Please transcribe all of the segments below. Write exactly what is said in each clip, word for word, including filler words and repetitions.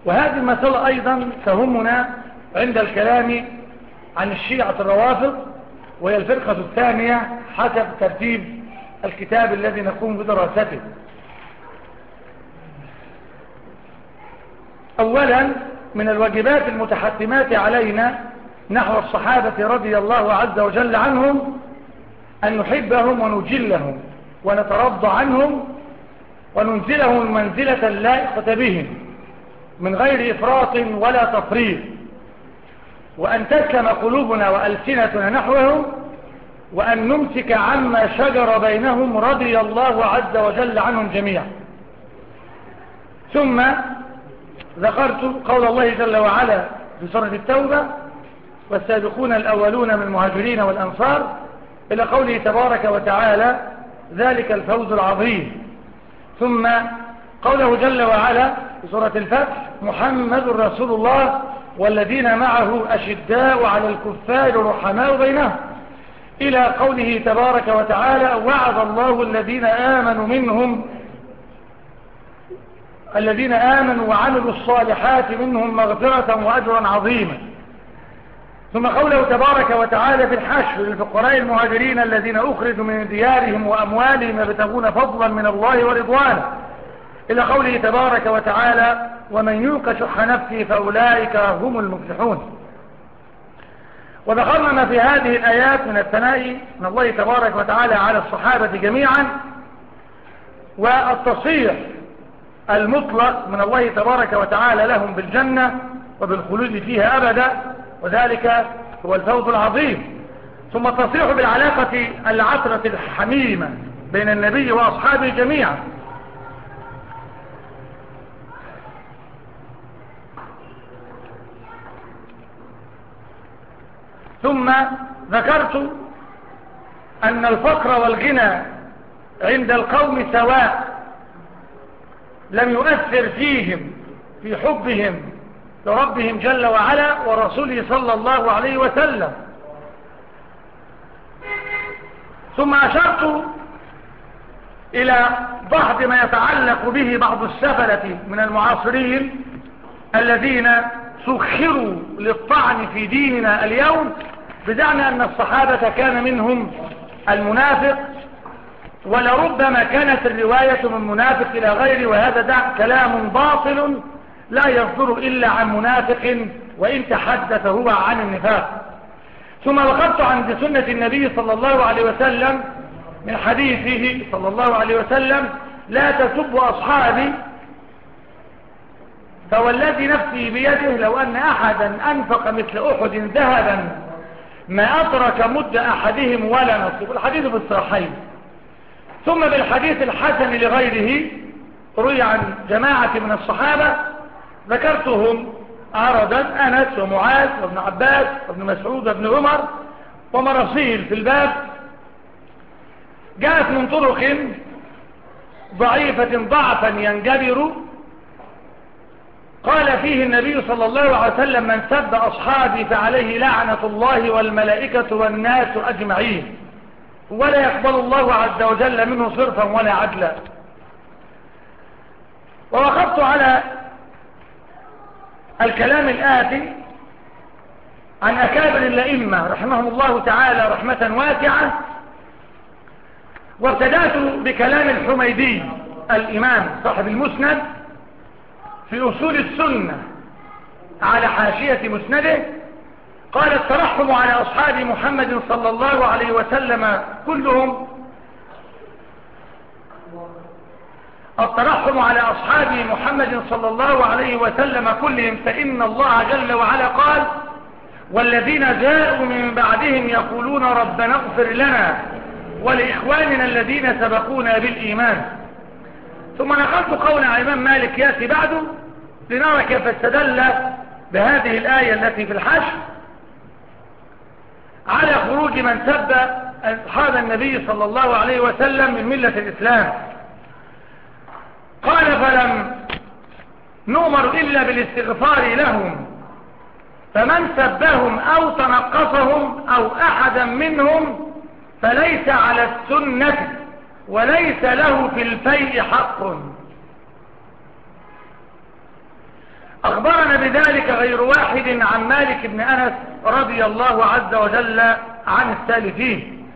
وهذه المسألة أيضا تهمنا عند الكلام عن الشيعة الروافض، وهي الفرقة الثانية حسب ترتيب الكتاب الذي نقوم بدراسته. أولا من الواجبات المتحتمات علينا نحو الصحابة رضي الله عز وجل عنهم أن نحبهم ونجلهم ونترضى عنهم وننزلهم المنزلة اللائقة بهم من غير إفراط ولا تفريط، وأن تسلم قلوبنا وألسنتنا نحوهم، وأن نمسك عما شجر بينهم رضي الله عز وجل عنهم جميعا. ثم ذكرت قول الله جل وعلا في سورة التوبة: والسابقون الأولون من المهاجرين والأنصار، إلى قوله تبارك وتعالى: ذلك الفوز العظيم. ثم قوله جل وعلا في سورة الفتح: محمد رسول الله والذين معه أشداء على الكفار رحماء بينهم، إلى قوله تبارك وتعالى: وعد الله الذين آمنوا منهم الذين آمنوا وعملوا الصالحات منهم مغفرة وأجرا عظيما. ثم قوله تبارك وتعالى في الحشر: للفقراء المهاجرين الذين أخرجوا من ديارهم وأموالهم يبتغون فضلا من الله ورضوانه، إلى قوله تبارك وتعالى: ومن يوق شح نفسه فأولئك هم المفلحون. وذكرنا ما في هذه الآيات من الثناء من الله تبارك وتعالى على الصحابة جميعا، والتصريح المطلق من الله تبارك وتعالى لهم بالجنة وبالخلود فيها أبدا، وذلك هو الفوز العظيم. ثم التصريح بالعلاقة العطرة الحميمة بين النبي وأصحابه جميعا. ثم ذكرت أن الفقر والغنى عند القوم سواء، لم يؤثر فيهم في حبهم لربهم جل وعلا ورسوله صلى الله عليه وسلم. ثم أشرت إلى بعض ما يتعلق به بعض السفلة من المعاصرين الذين سخروا للطعن في ديننا اليوم بزعم أن الصحابة كان منهم المنافق، ولربما كانت الرواية من منافق إلى غيره، وهذا دع كلام باطل لا يصدر إلا عن منافق وإن تحدث هو عن النفاق. ثم ذكرت عن سنة النبي صلى الله عليه وسلم من حديثه صلى الله عليه وسلم: لا تسبوا أصحابي فوالذي نفسي بيده لو أن أحدا أنفق مثل أحد ذهبا ما أدرك مد أحدهم ولا نصيب. الحديث في الصحيحين. ثم بالحديث الحسن لغيره روي عن جماعة من الصحابة ذكرتهم عرضا: أنس ومعاذ وابن عباس وابن مسعود وابن عمر ومراسيل في الباب، جاءت من طرق ضعيفة ضعفا ينجبر، قال فيه النبي صلى الله عليه وسلم: من سب أصحابي فعليه لعنة الله والملائكة والناس أجمعين، ولا يقبل الله عز وجل منه صرفا ولا عدلا. ووقفت على الكلام الآتي عن أكابر الأئمة رحمهم الله تعالى رحمة واسعة، وابتدأت بكلام الحميدي الإمام صاحب المسند في أصول السنة على حاشية مسنده، قال: الترحم على أصحاب محمد صلى الله عليه وسلم كلهم الترحم على أصحاب محمد صلى الله عليه وسلم كلهم، فإن الله جل وعلا قال: والذين جاءوا من بعدهم يقولون ربنا اغفر لنا ولإخواننا الذين سبقونا بالإيمان. ثم نقلت قول الإمام مالك يأتي بعده لنرى كيف استدل بهذه الآية التي في الحشر على خروج من سب أصحاب النبي صلى الله عليه وسلم من ملة الإسلام. قال: فلم نؤمر إلا بالاستغفار لهم، فمن سبهم أو تنقصهم أو أحدا منهم فليس على السنة وليس له في الفيء حق. أخبرنا بذلك غير واحد عن مالك بن أنس رضي الله عز وجل عن السالفين.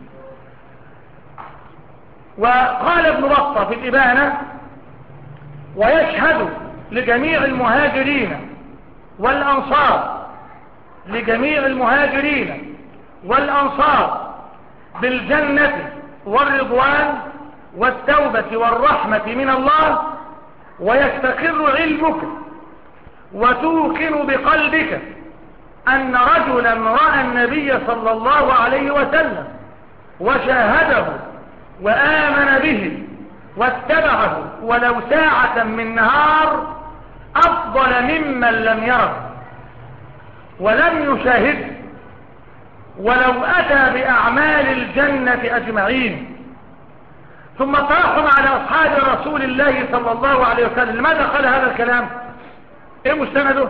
وقال ابن بطة في الإبانة: ويشهد لجميع المهاجرين والأنصار لجميع المهاجرين والأنصار بالجنة والرضوان والتوبة والرحمة من الله، ويستقر علمك وتوقن بقلبك أن رجلا رأى النبي صلى الله عليه وسلم وشاهده وآمن به واتبعه ولو ساعة من نهار أفضل ممن لم يره ولم يشاهده ولو أتى بأعمال الجنة أجمعين. ثم ترحم على أصحاب رسول الله صلى الله عليه وسلم. لماذا قال هذا الكلام؟ ايه مستنده؟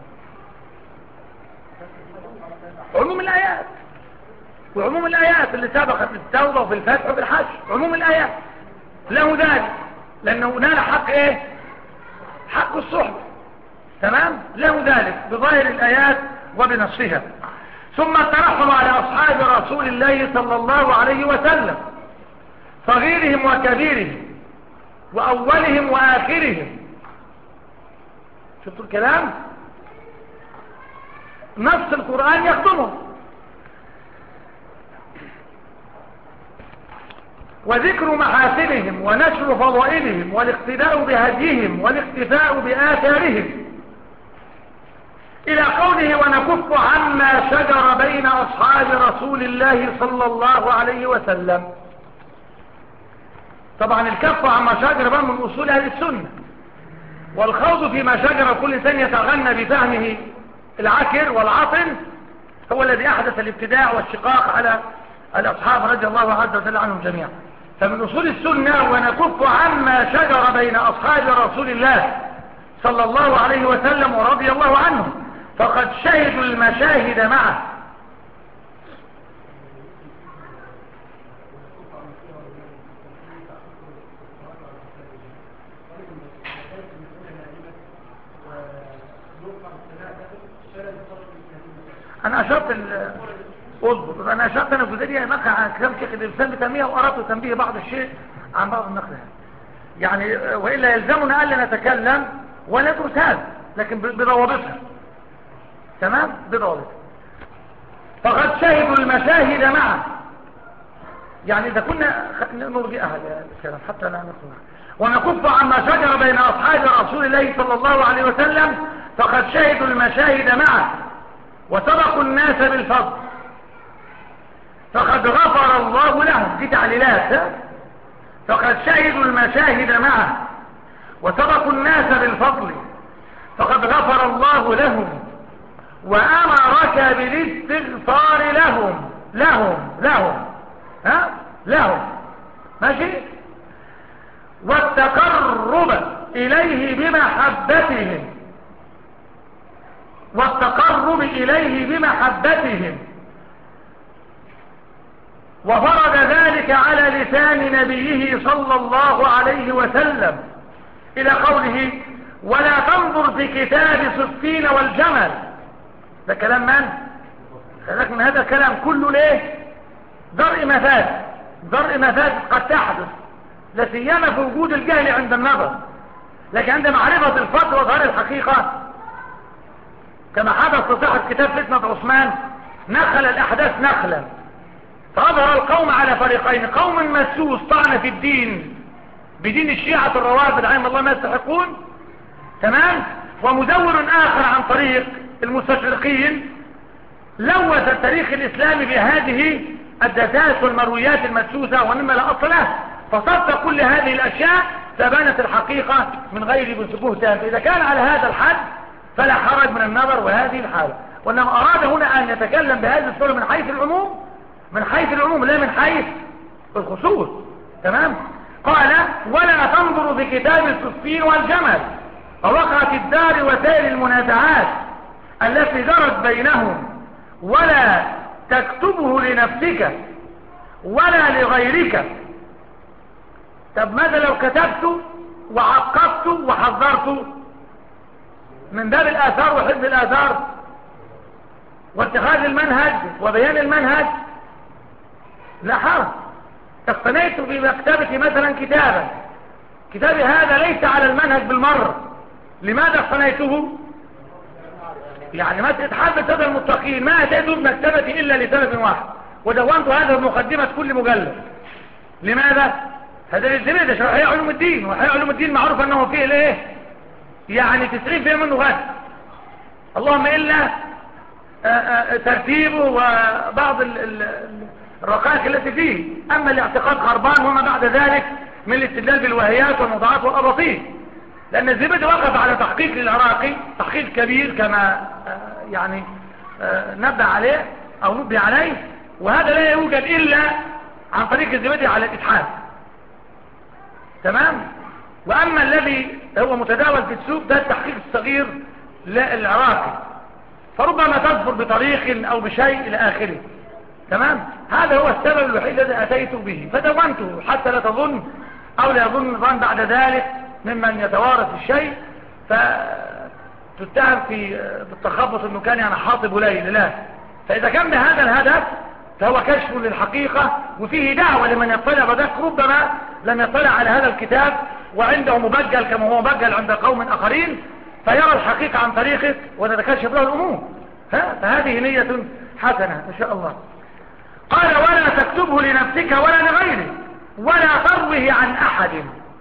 عموم الآيات، وعموم الآيات اللي سبقت في التوبة وفي الفتح وفي الحج، عموم الآيات له ذلك، لأنه نال حق ايه؟ حق الصحبة. تمام؟ له ذلك بظاهر الآيات وبنصها. ثم ترحم على أصحاب رسول الله صلى الله عليه وسلم، صغيرهم وكبيرهم وأولهم وآخرهم. شفتوا الكلام؟ نص القرآن يخدمه. وذكر محاسنهم ونشر فضائلهم والاقتداء بهديهم والاقتفاء بآثارهم، إلى قوله: ونكف عما شجر بين أصحاب رسول الله صلى الله عليه وسلم. طبعا الكف عما شجر بقى من أصول أهل السنة، والخوض فيما شجر كل إنسان يتغنى بفهمه العكر والعطل هو الذي أحدث الابتداع والشقاق على الأصحاب رضي الله عز وجل عنهم جميعا. فمن أصول السنة: ونكف عما شجر بين أصحاب رسول الله صلى الله عليه وسلم ورضي الله عنهم، فقد شهدوا المشاهد معه. أنا أشرت ال أصبر أنا أشرت أنا الجزئية نقع عن كلام شيخ الإنسان بتنمية، وأردت تنبيه بعض الشيء عن بعض النقل يعني، وإلا يلزمنا ألا نتكلم ولا ترسال، لكن بضوابطها. تمام؟ بضوابطها. فقد شهدوا المشاهد معه، يعني إذا كنا نرجئ هذا الكلام حتى لا نقول. ونكف عما شجر بين أصحاب رسول الله صلى الله عليه وسلم، فقد شهدوا المشاهد معه وسبقوا الناس بالفضل، فقد غفر الله لهم. دي تعليلات. فقد شهدوا المشاهد معه وسبقوا الناس بالفضل، فقد غفر الله لهم وأمرك بالاستغفار لهم لهم لهم ها لهم ماشي، والتقرب إليه بمحبتهم والتقرب إليه بمحبتهم وفرض ذلك على لسان نبيه صلى الله عليه وسلم، إلى قوله: ولا تنظر في كتاب صفين والجمل. ده كلام من؟ خلق من هذا الكلام كله ليه؟ درء مفاسد درء مفاسد قد تحدث، لا سيما في وجود الجهل عند النظر، لكن عند معرفة الفضل وظهر الحقيقة، كما حدث في صحة كتاب فتنة عثمان، نخل الأحداث نخلا، فأظهر القوم على فريقين: قوم مسوس طعن في الدين بدين الشيعة الروافض عين الله ما يستحقون، تمام، ومزور آخر عن طريق المستشرقين لوث التاريخ الإسلامي بهذه الدسائس والمرويات المدسوسة ومما لا أصل له، فصدق كل هذه الأشياء فبانت الحقيقة من غير بهتان. فإذا كان على هذا الحد فلا حرج من النظر وهذه الحالة. وإنما أراد هنا أن يتكلم بهذه الصورة من حيث العموم من حيث العموم لا من حيث الخصوص. تمام. قال: ولا تنظر في كتاب الصفين والجمل، فوقعت الدار وسائر المنازعات التي جرت بينهم، ولا تكتبه لنفسك ولا لغيرك. طب ماذا لو كتبت وعقبت وحذرت؟ من باب الآثار وحفظ الآثار واتخاذ المنهج وبيان المنهج لا حرج. اقتنيت بمكتبتي مثلا كتابا، كتابي هذا ليس على المنهج بالمرة، لماذا اقتنيته؟ يعني ما تتحدث هذا المتقين ما أتيت بمكتبتي إلا لسبب واحد، ودونت هذا بمقدمة كل مجلد. لماذا؟ هذا للزبيدة شرحية علوم الدين، وحياة علوم الدين معروف أنه فيه الايه يعني تسعين في منه غد، اللهم إلا ترتيبه وبعض الرقائق التي فيه. أما الاعتقاد خربان وما بعد ذلك من الاستدلال بالوهيات والموضوعات والأباطيل، لأن الزبيدي وقف على تحقيق للعراقي تحقيق كبير كما يعني نبه عليه أو نبه عليه، وهذا لا يوجد إلا عن طريق الزبيدي على الإتحاد. تمام. وأما الذي هو متداول في السوق ده التحقيق الصغير للعراقي، فربما تظفر بطريق أو بشيء إلى آخره. تمام. هذا هو السبب الوحيد الذي أتيت به، فدونته حتى لا تظن أو لا يظن الظن بعد ذلك ممن يتوارث الشيء فتتهم في بالتخبط انه كان يعني حاطب ليل. لا، فاذا كان بهذا الهدف فهو كشف للحقيقة وفيه دعوة لمن يطلع، وذاك ربما لم يطلع على هذا الكتاب وعنده مبجل كما هو مبجل عند قوم آخرين، فيرى الحقيقة عن طريقك وتتكشف له الأمور. ها؟ فهذه نية حسنة إن شاء الله. قال ولا تكتبه لنفسك ولا لغيرك ولا تروه عن أحد،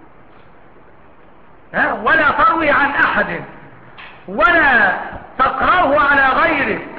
ها؟ ولا تروي عن أحد ولا تقرأه على غيرك،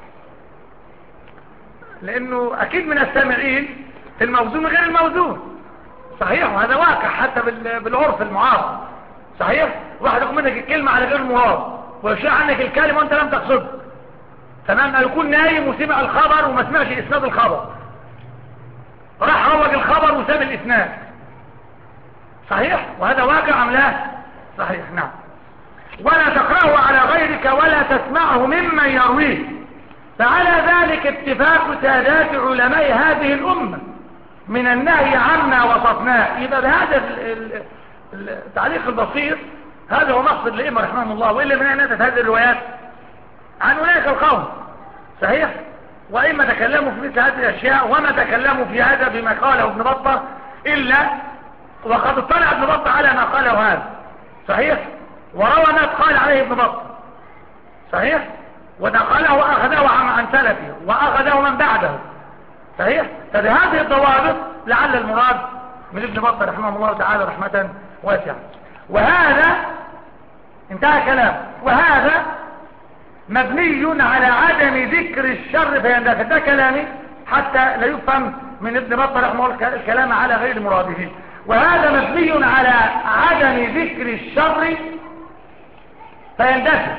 لأنه أكيد من السامعين الموزون غير الموزون. صحيح، وهذا واقع حتى بالعرف المعاصر. صحيح، واحد يقول منك الكلمة على غير المراد ويشاع عنك الكلمة وانت لم تقصد. تمام. أن يكون نايم وسمع الخبر وما سمعش إسناد الخبر، راح روج الخبر وساب الإسناد. صحيح، وهذا واقع أم لا؟ صحيح. نعم. ولا تقرأه على غيرك ولا تسمعه ممن يرويه، فعلى ذلك اتفاق سادات علماء هذه الأمة من النهي عما وصفناه. يبقى بهذا التعليق البسيط هذا هو مقصد الأئمة رحمهم الله. وإلا من أين أتت هذه الروايات؟ عن أولئك القوم. صحيح. وإما تكلموا في مثل هذه الأشياء وما تكلموا في هذا بما قاله ابن بطة إلا وقد اطلع ابن بطة على ما قاله هذا. صحيح. وروى ما قال عليه ابن بطة. صحيح. ونقله وأخذه عن سلفه وأخذه من بعده. صحيح. فبهذه الضوابط لعل المراد من ابن بطة رحمه الله تعالى رحمة واسعة. وهذا انتهى كلام. وهذا مبني على عدم ذكر الشر فيندفع. ده كلامي حتى لا يفهم من ابن بطة رحمه الله الكلام على غير مراده. وهذا مبني على عدم ذكر الشر فيندفع.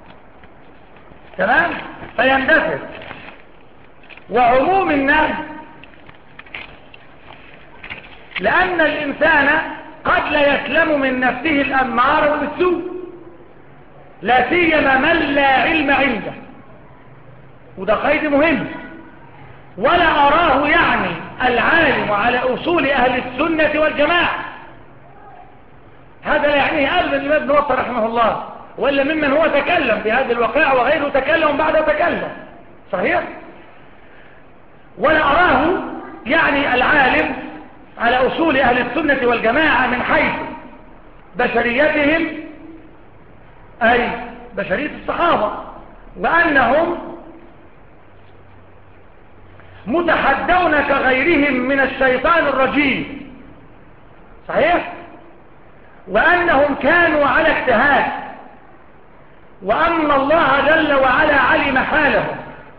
تمام. فيندفع. وعموم النهي لأن الإنسان قد لا يسلم من نفسه الأمارة بالسوء، لا سيما من لا علم عنده، وده قيد مهم. ولا أراه يعني العالم على أصول أهل السنة والجماعة، هذا لا يعنيه أبدا الإمام ابن بطة رحمه الله، وإلا ممن هو تكلم بهذه الواقع وغيره تكلم بعد تكلم. صحيح. ولا أراه يعني العالم على أصول أهل السنة والجماعة من حيث بشريتهم أي بشرية الصحابة، وأنهم متحدون كغيرهم من الشيطان الرجيم. صحيح. وأنهم كانوا على اجتهاد، وأن الله جل وعلا علم حالهم،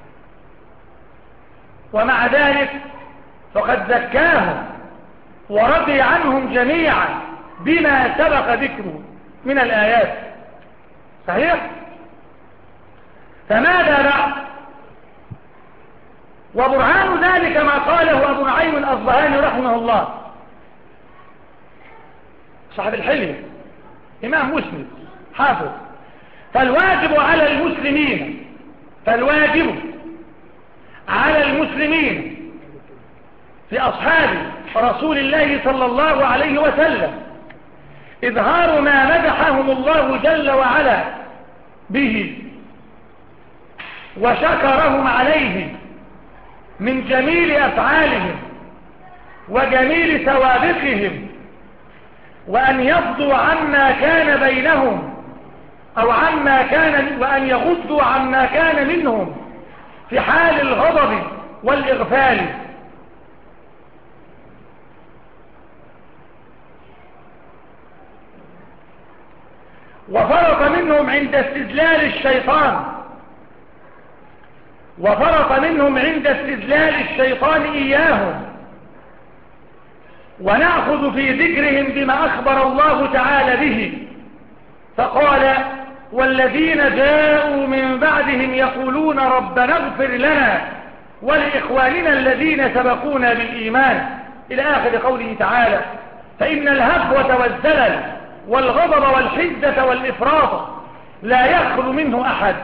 ومع ذلك فقد زكاهم ورضي عنهم جميعا بما سبق ذكره من الآيات. صحيح. فماذا بعد؟ وبرهان ذلك ما قاله أبو نعيم الأصبهاني رحمه الله صاحب الحلية إمام مسلم حافظ. فالواجب على المسلمين فالواجب على المسلمين في أصحاب رسول الله صلى الله عليه وسلم إظهار ما مدحهم الله جل وعلا به وشكرهم عليه من جميل أفعالهم وجميل سوابقهم، وأن يفضوا عما كان بينهم أو عما كان، وأن يغضوا عما كان منهم في حال الغضب والإغفال. وفرط منهم عند استذلال الشيطان وفرط منهم عند استذلال الشيطان إياهم. ونأخذ في ذكرهم بما أخبر الله تعالى به، فقال: والذين جاءوا من بعدهم يقولون ربنا اغفر لنا ولإخواننا الذين سبقونا بالإيمان، إلى آخر قوله تعالى. فإن الهفوة والزلل والغضب والحزة والإفراط لا يخلو منه أحد.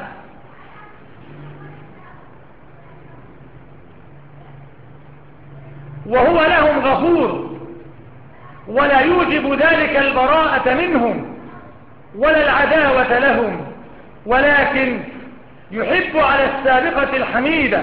وهو لهم غفور، ولا يوجب ذلك البراءة منهم ولا العداوة لهم، ولكن يحب على السابقة الحميدة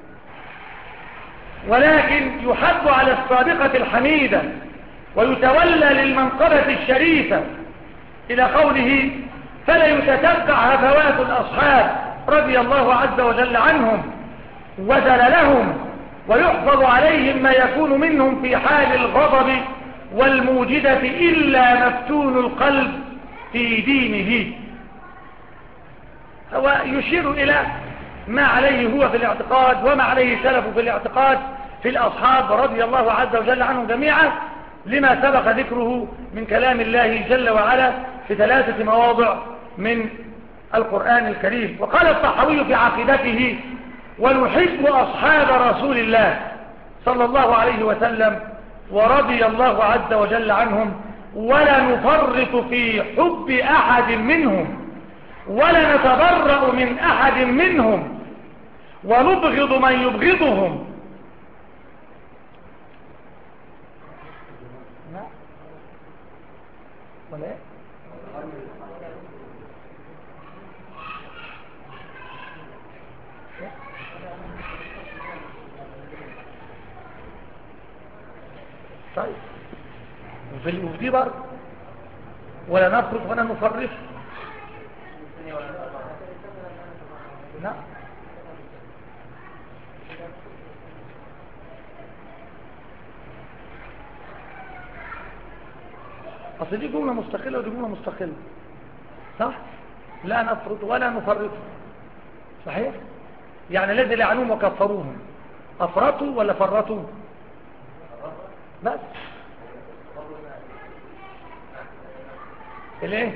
ولكن يحب على السابقة الحميدة ويتولى للمنقبة الشريفة، إلى قوله: فلا يتتبع هفوات الأصحاب رضي الله عز وجل عنهم وزللهم، ويحفظ عليهم ما يكون منهم في حال الغضب والموجدة إلا مفتون القلب في دينه. هو يشير إلى ما عليه هو في الاعتقاد وما عليه سلف في الاعتقاد في الأصحاب رضي الله عز وجل عنهم جميعا، لما سبق ذكره من كلام الله جل وعلا في ثلاثة مواضع من القرآن الكريم. وقال الطحاوي في عقيدته: ونحب أصحاب رسول الله صلى الله عليه وسلم ورضي الله عز وجل عنهم، ولا نفرط في حب أحد منهم ولا نتبرأ من أحد منهم، ونبغض من يبغضهم. ولا إيه؟ طيب، وفي دي برضه ولا نفرط ولا نفرط. نعم. اصل دي جمله مستقله ودي جمله مستقله، صح؟ لا نفرط ولا نفرط، صحيح؟ يعني الذي لعنوهم وكفروهم افرطوا ولا فرطوا؟ بس الايه؟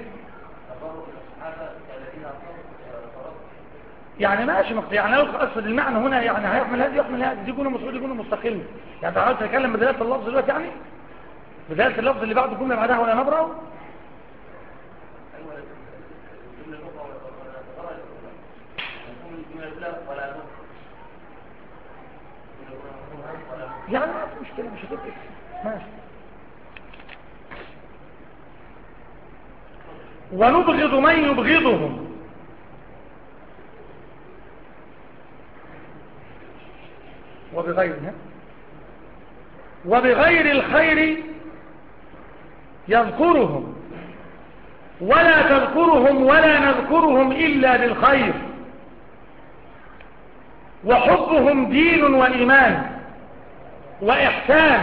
يعني ماشي مقطع، يعني اقصد المعنى هنا، يعني هيحمل هذه يحمل هذه، دي جمله مستقله دي جمله مستقله. يعني انت عاوز تتكلم بدلاله اللفظ دلوقتي، يعني بدلاله اللفظ اللي بعد الجمله بعدها ولا نبره. يعني ما في مشكله، مش هتفرق، ماشي. ونبغض من يبغضهم، وبغيرها وبغير الخير يذكرهم، ولا تذكرهم ولا نذكرهم إلا بالخير، وحبهم دين وإيمان وإحسان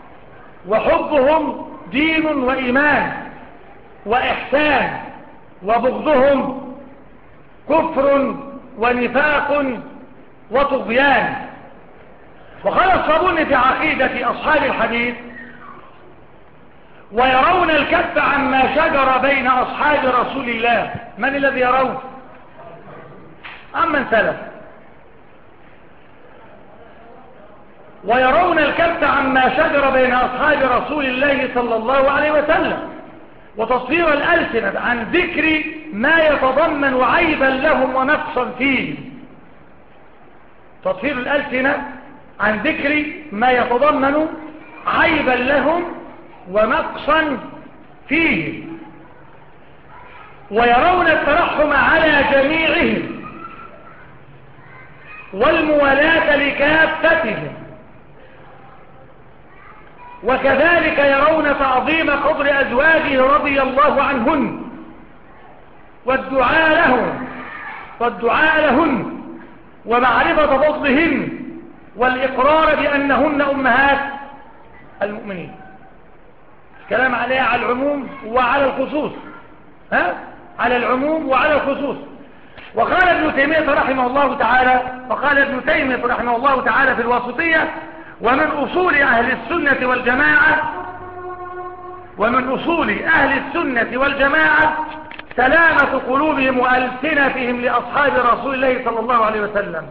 وحبهم دين وإيمان وإحسان وبغضهم كفر ونفاق وطغيان. وقال الصابوني في عقيدة أصحاب الحديث: ويرون الكف عما شجر بين أصحاب رسول الله. من الذي يرون؟ أم من سلف. ويرون الكف عما شجر بين أصحاب رسول الله صلى الله عليه وسلم، وتصوير الألسنة عن ذكر ما يتضمن عيبا لهم ونقصا فيه. تصوير الألسنة عن ذكر ما يتضمن عيبا لهم ونقصا فيه. ويرون الترحم على جميعهم والموالاة لكافتهم، وكذلك يرون تعظيم قدر أزواجه رضي الله عنهن والدعاء لهم والدعاء لهن ومعرفة فضلهن والإقرار بأنهن أمهات المؤمنين. الكلام عليها على العموم وعلى الخصوص، ها؟ على العموم وعلى الخصوص. وقال ابن تيمية رحمه الله تعالى وقال ابن تيمية رحمه الله تعالى في الواسطية: ومن أصول أهل السنة والجماعة ومن أصول أهل السنة والجماعة سلامة قلوبهم وألسنتهم لأصحاب رسول الله صلى الله عليه وسلم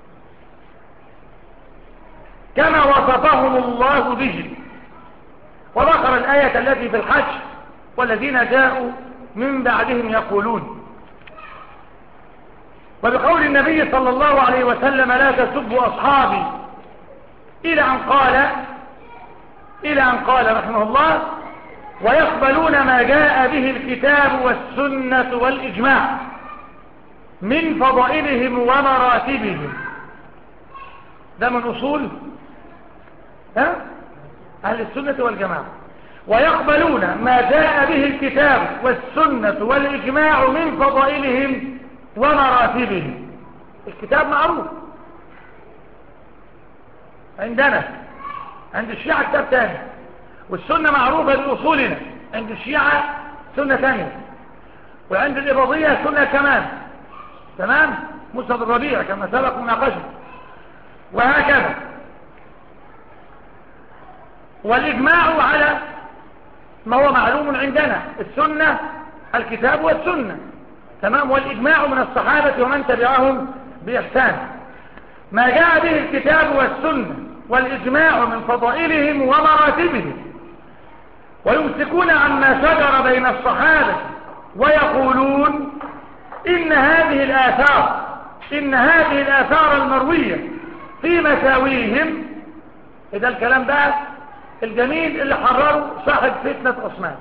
كما وصفهم الله به. وذكر الآية التي في الحج: والذين جاءوا من بعدهم يقولون. وبقول النبي صلى الله عليه وسلم: لا تسبوا أصحابي، إلى أن قال إلى أن قال رحمه الله: ويقبلون ما جاء به الكتاب والسنة والإجماع من فضائلهم ومراتبهم. ده من أصول ها؟ أهل السنة والجماعة. ويقبلون ما جاء به الكتاب والسنة والإجماع من فضائلهم ومراتبهم. الكتاب معروف عندنا، عند الشيعة كتاب تاني، والسنة معروفة بأصولنا عند الشيعة سنة ثانية، وعند الإباضية سنة كمان، تمام؟ مسند الربيع كما سبق مناقشه، وهكذا. والإجماع على ما هو معلوم عندنا، السنة الكتاب والسنة، تمام؟ والإجماع من الصحابة ومن تبعهم بإحسان. ما جاء به الكتاب والسنة والإجماع من فضائلهم ومراتبهم، ويمسكون عما شجر بين الصحابة ويقولون إن هذه الآثار إن هذه الآثار المروية في مساويهم. إذا الكلام بقى الجميل اللي حرره صاحب فتنة عثمان: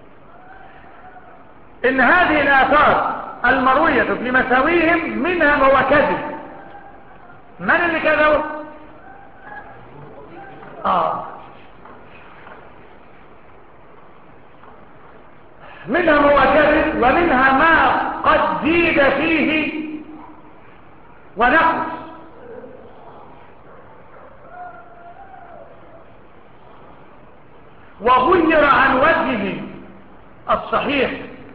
إن هذه الآثار المروية في مساويهم منها ما هو كذب. من اللي كذبه؟ آه منها ما هو كذب، ومنها ما قد زيد فيه ونقص. وغير عن وجهه الصحيح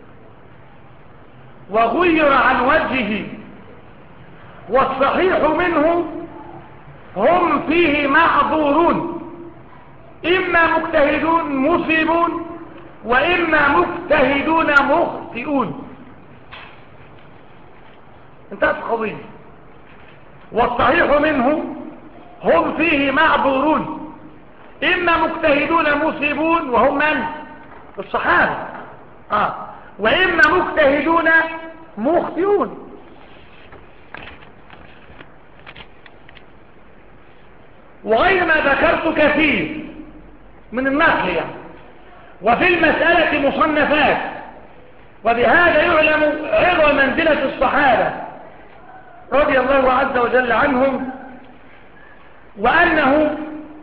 وغير عن وجهه والصحيح منه هم فيه معذورون، إما مجتهدون مصيبون وإما مجتهدون مخطئون. انتهت القضية. والصحيح منه هم فيه معذورون، إما مجتهدون مصيبون وهم من؟ الصحابة، آه. وإما مجتهدون مخطئون. وغير ما ذكرت كثير من النقل يعني، وفي المسألة مصنفات. وبهذا يعلم عظم منزلة الصحابة رضي الله عز وجل عنهم، وأنه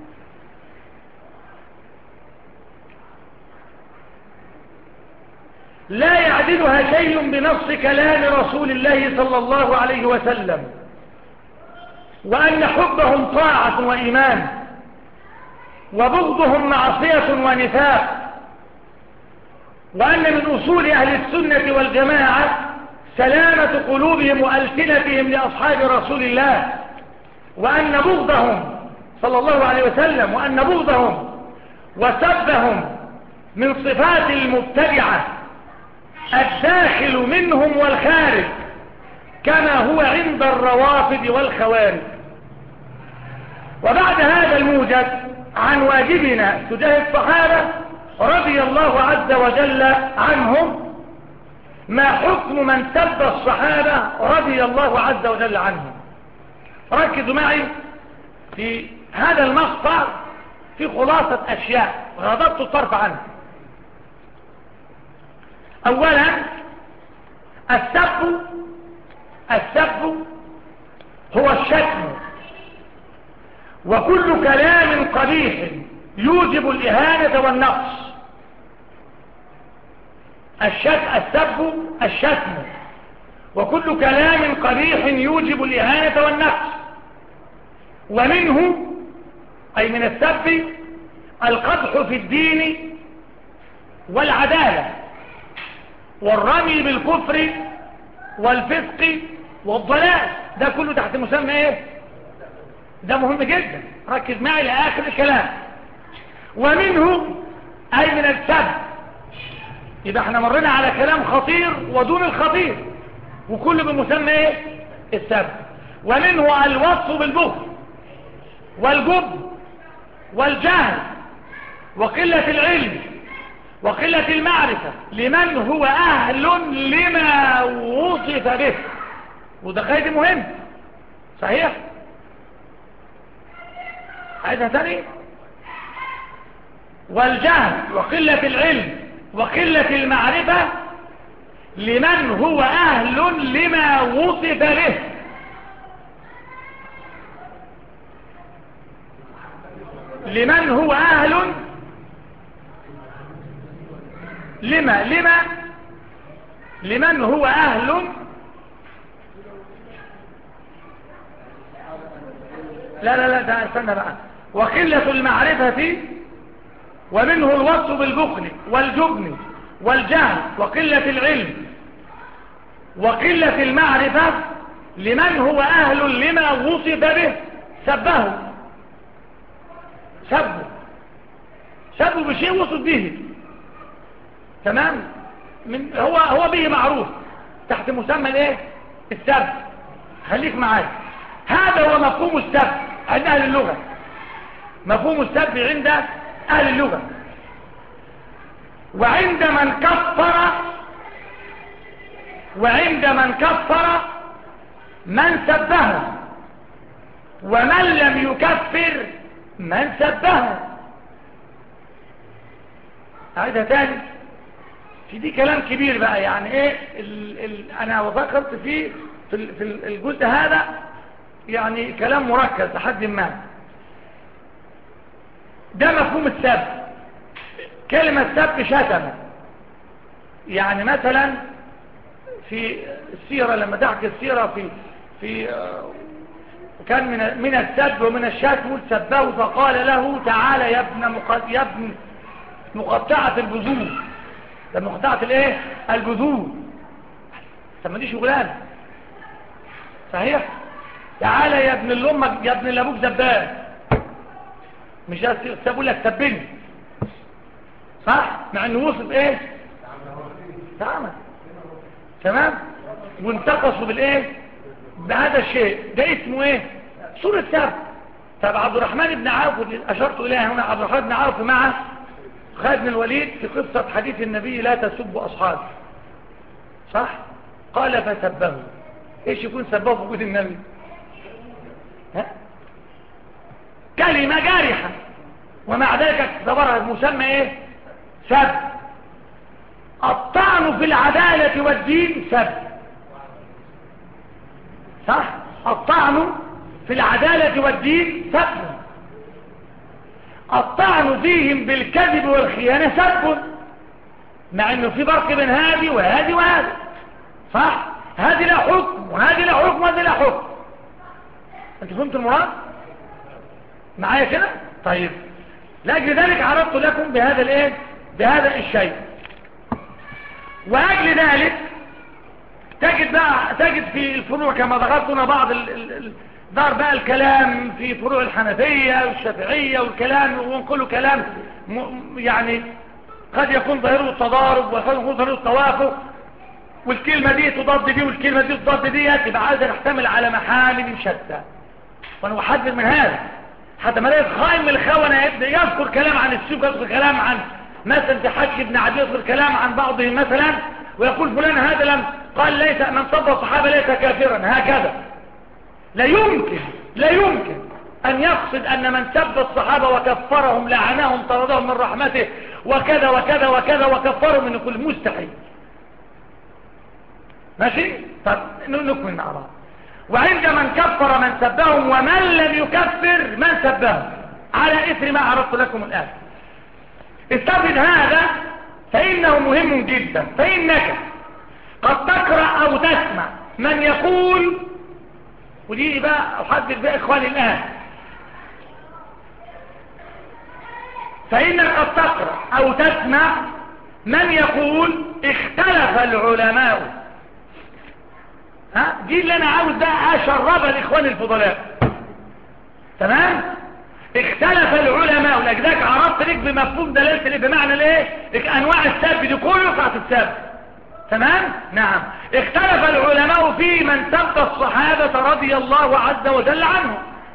لا يعدلها شيء بنص كلام رسول الله صلى الله عليه وسلم، وأن حبهم طاعة وإيمان وبغضهم معصية ونفاق، وأن من أصول أهل السنة والجماعة سلامة قلوبهم وألسنتهم لأصحاب رسول الله، وأن بغضهم صلى الله عليه وسلم وأن بغضهم وسبهم من صفات المبتدعة الداخل منهم والخارج، كما هو عند الروافض والخوارج. وبعد هذا الموجز عن واجبنا تجاه الصحابة رضي الله عز وجل عنهم، ما حكم من سب الصحابة رضي الله عز وجل عنهم. ركزوا معي في هذا المقطع في خلاصة أشياء غضبت الطرف عنه. أولا، السب السب هو الشتم وكل كلام قبيح يوجب الإهانة والنقص. السب الشتم وكل كلام قبيح يوجب الإهانة والنقص، ومنه أي من السب القدح في الدين والعدالة والرمي بالكفر والفسق والضلال، ده كله تحت مسمى ايه؟ ده مهم جدا، ركز معي لآخر الكلام. ومنه أي من السب، يبقى احنا مرينا على كلام خطير ودون الخطير وكله بمسمى ايه؟ السب. ومنه الوصف بالبخل والجبن والجهل وقلة العلم وقلة المعرفة لمن هو أهل لما وصف به، وده قيد مهم صحيح. عايزها تاني. والجهل وقلة العلم وقلة المعرفة لمن هو أهل لما وصف به. لمن هو أهل لما لما لمن هو أهل لا لا لا ده استنى بقى. وقلة المعرفة ومنه الوصف بالبخل والجبن والجهل وقلة العلم وقلة المعرفة لمن هو أهل لما وصف به. سبه سبه سبه بشيء وصف به، تمام، من هو هو به معروف تحت مسمى الايه؟ السب. خليك معايا، هذا هو مفهوم السب عند اهل اللغة. مفهوم السب عند اهل اللغة. وعند من كفر وعند من كفر من سبه، ومن لم يكفر من سبه. عايزها تاني، في دي كلام كبير بقى، يعني ايه ال ال انا وفكرت فيه في, ال في الجزء هذا، يعني كلام مركز لحد ما. ده مفهوم السب. كلمة سب شتم، يعني مثلا في السيرة لما تحكي السيرة في في كان من من السب ومن الشتم سبه فقال له تعالى يا ابن يا ابن مقطعة البذور. ده مقطعة الايه؟ البذور. طب ما دي شغلانه صحيح. تعالى يا ابن الامك يا ابن اللي ابوك زبان، مش سابوا لك سبني صح، مع انه وصف ايه؟ تعمل تمام. وانتقصوا بالايه؟ بهذا الشيء. ده اسمه ايه؟ صورة سب. طب عبد الرحمن بن عوف اشرت اليه هنا، عبد الرحمن بن عوف مع خالد بن الوليد في قصة حديث النبي لا تسبوا أصحابه صح؟ قال فسبه. ايش يكون سبه في وجود النبي؟ ها؟ كلمة جارحة ومع ذلك اعتبرها المسمى ايه؟ سب. الطعن في العدالة والدين سب صح؟ الطعن في العدالة والدين سب. الطعن فيهم بالكذب والخيانة سب، مع انه في فرق بين هذه وهذه وهذه صح. هذه لا حكم وهذه لا حكم وهذه لا حكم. انت فهمت المراد معايا كده؟ طيب، لاجل ذلك عرضت لكم بهذا الايه؟ بهذا الشيء. واجل ذلك تجد بقى تجد في الفروع كما ذكرتنا بعض ال ال دار بقى الكلام في فروع الحنفية والشافعية والكلام، ونقول كلام يعني قد يكون ظاهره التضارب وقد يكون ظاهره التوافق، والكلمة دي تضاد دي والكلمة دي تضاد دي، يبقى عايزة تحتمل على محامل شتى. وانا بحذر من هذا حتى ما الاقي خايم من الخونة يبدأ يذكر كلام عن السوق، يذكر كلام عن مثلا في حج ابن عدي، يذكر كلام عن بعضهم مثلا ويقول فلان هذا لم قال ليس من سب الصحابة ليس كافرا، هكذا. لا يمكن لا يمكن أن يقصد أن من سب الصحابة وكفرهم لعنهم طردهم من رحمته وكذا وكذا وكذا وكفرهم، من كل مستحيل ماشي؟ طب نكمل مع بعض. وعند من كفر من سبهم ومن لم يكفر من سبهم على إثر ما عرضت لكم الآن. استفد هذا فإنه مهم جدا. فإنك قد تقرأ أو تسمع من يقول، ودي بقى أحدث بقى إخواني الآن، فإنك قد تقرأ أو تسمع من يقول اختلف العلماء. ها دي اللي أنا عاوز بقى أشربها لإخواني الفضلاء. تمام؟ اختلف العلماء، لذلك عرضت لك بمفهوم دلالة ليه بمعنى الايه؟ انواع السب دي كله يقع في السب. تمام؟ نعم. اختلف العلماء في من سب الصحابة رضي الله عز وجل عنهم،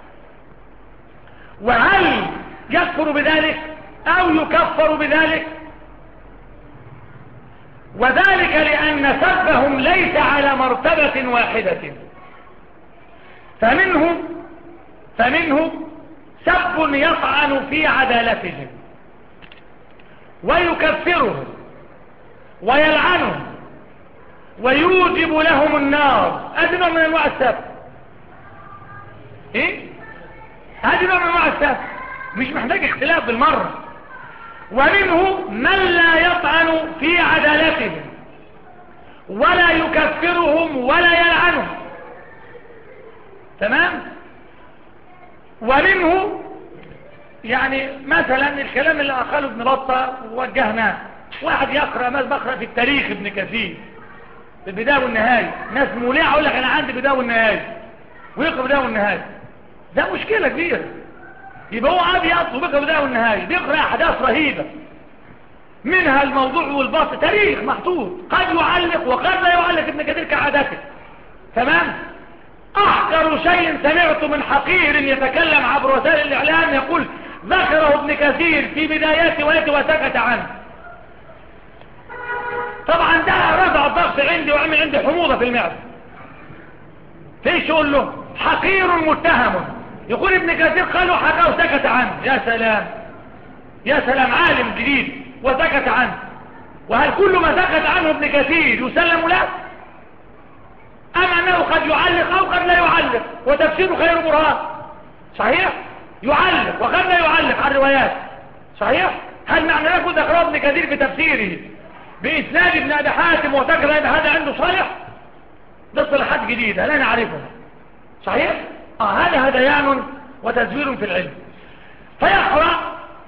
وهل يكفر بذلك او يكفر بذلك؟ وذلك لان سبهم ليس على مرتبة واحدة. فمنه فمنه سب يطعن في عدالتهم ويكفرهم ويلعنهم ويوجب لهم النار. هذا نوع من انواع السب. ايه هذا نوع من انواع السب، مش محتاج اختلاف بالمرة. ومنه من لا يطعن في عدالتهم ولا يكفرهم ولا يلعنهم. تمام؟ ومنه يعني مثلا الكلام اللي أخاله ابن بطة ووجهناه، واحد يقرأ مثلا بقرأ في التاريخ ابن كثير البداية والنهاية، ناس مولعة يقول لك أنا عندي بداية والنهاية ويقرأ بداية والنهاية، ده مشكلة كبيرة. يبقى هو أبيض وبيقرأ بداية والنهاية، بيقرأ أحداث رهيبة منها الموضوع والبسط، تاريخ محطوط، قد يعلق وقد لا يعلق ابن كثير كعادته. تمام؟ أحقر شيء سمعت من حقير يتكلم عبر وسائل الإعلام يقول ذكره ابن كثير في بدايات ويته وسكت عنه. طبعا ده رفع الضغط عندي وعمل عندي حموضة في المعدة. ليش يقول له حقير متهم يقول ابن كثير قالوا حقه وسكت عنه؟ يا سلام يا سلام، عالم جديد وسكت عنه. وهل كل ما سكت عنه ابن كثير يسلم له؟ أم أنه قد يعلق أو قد لا يعلق، وتفسيره خير برهان. صحيح؟ يعلق وقد لا يعلق على الروايات. صحيح؟ هل معنى ذلك ذكر ابن كثير في تفسيره بإسناد ابن أبي حاتم وتكر أن هذا عنده صالح؟ ده صلاحات جديدة لا نعرفها. صحيح؟ آه هذا هذيان وتزوير في العلم. فيقرأ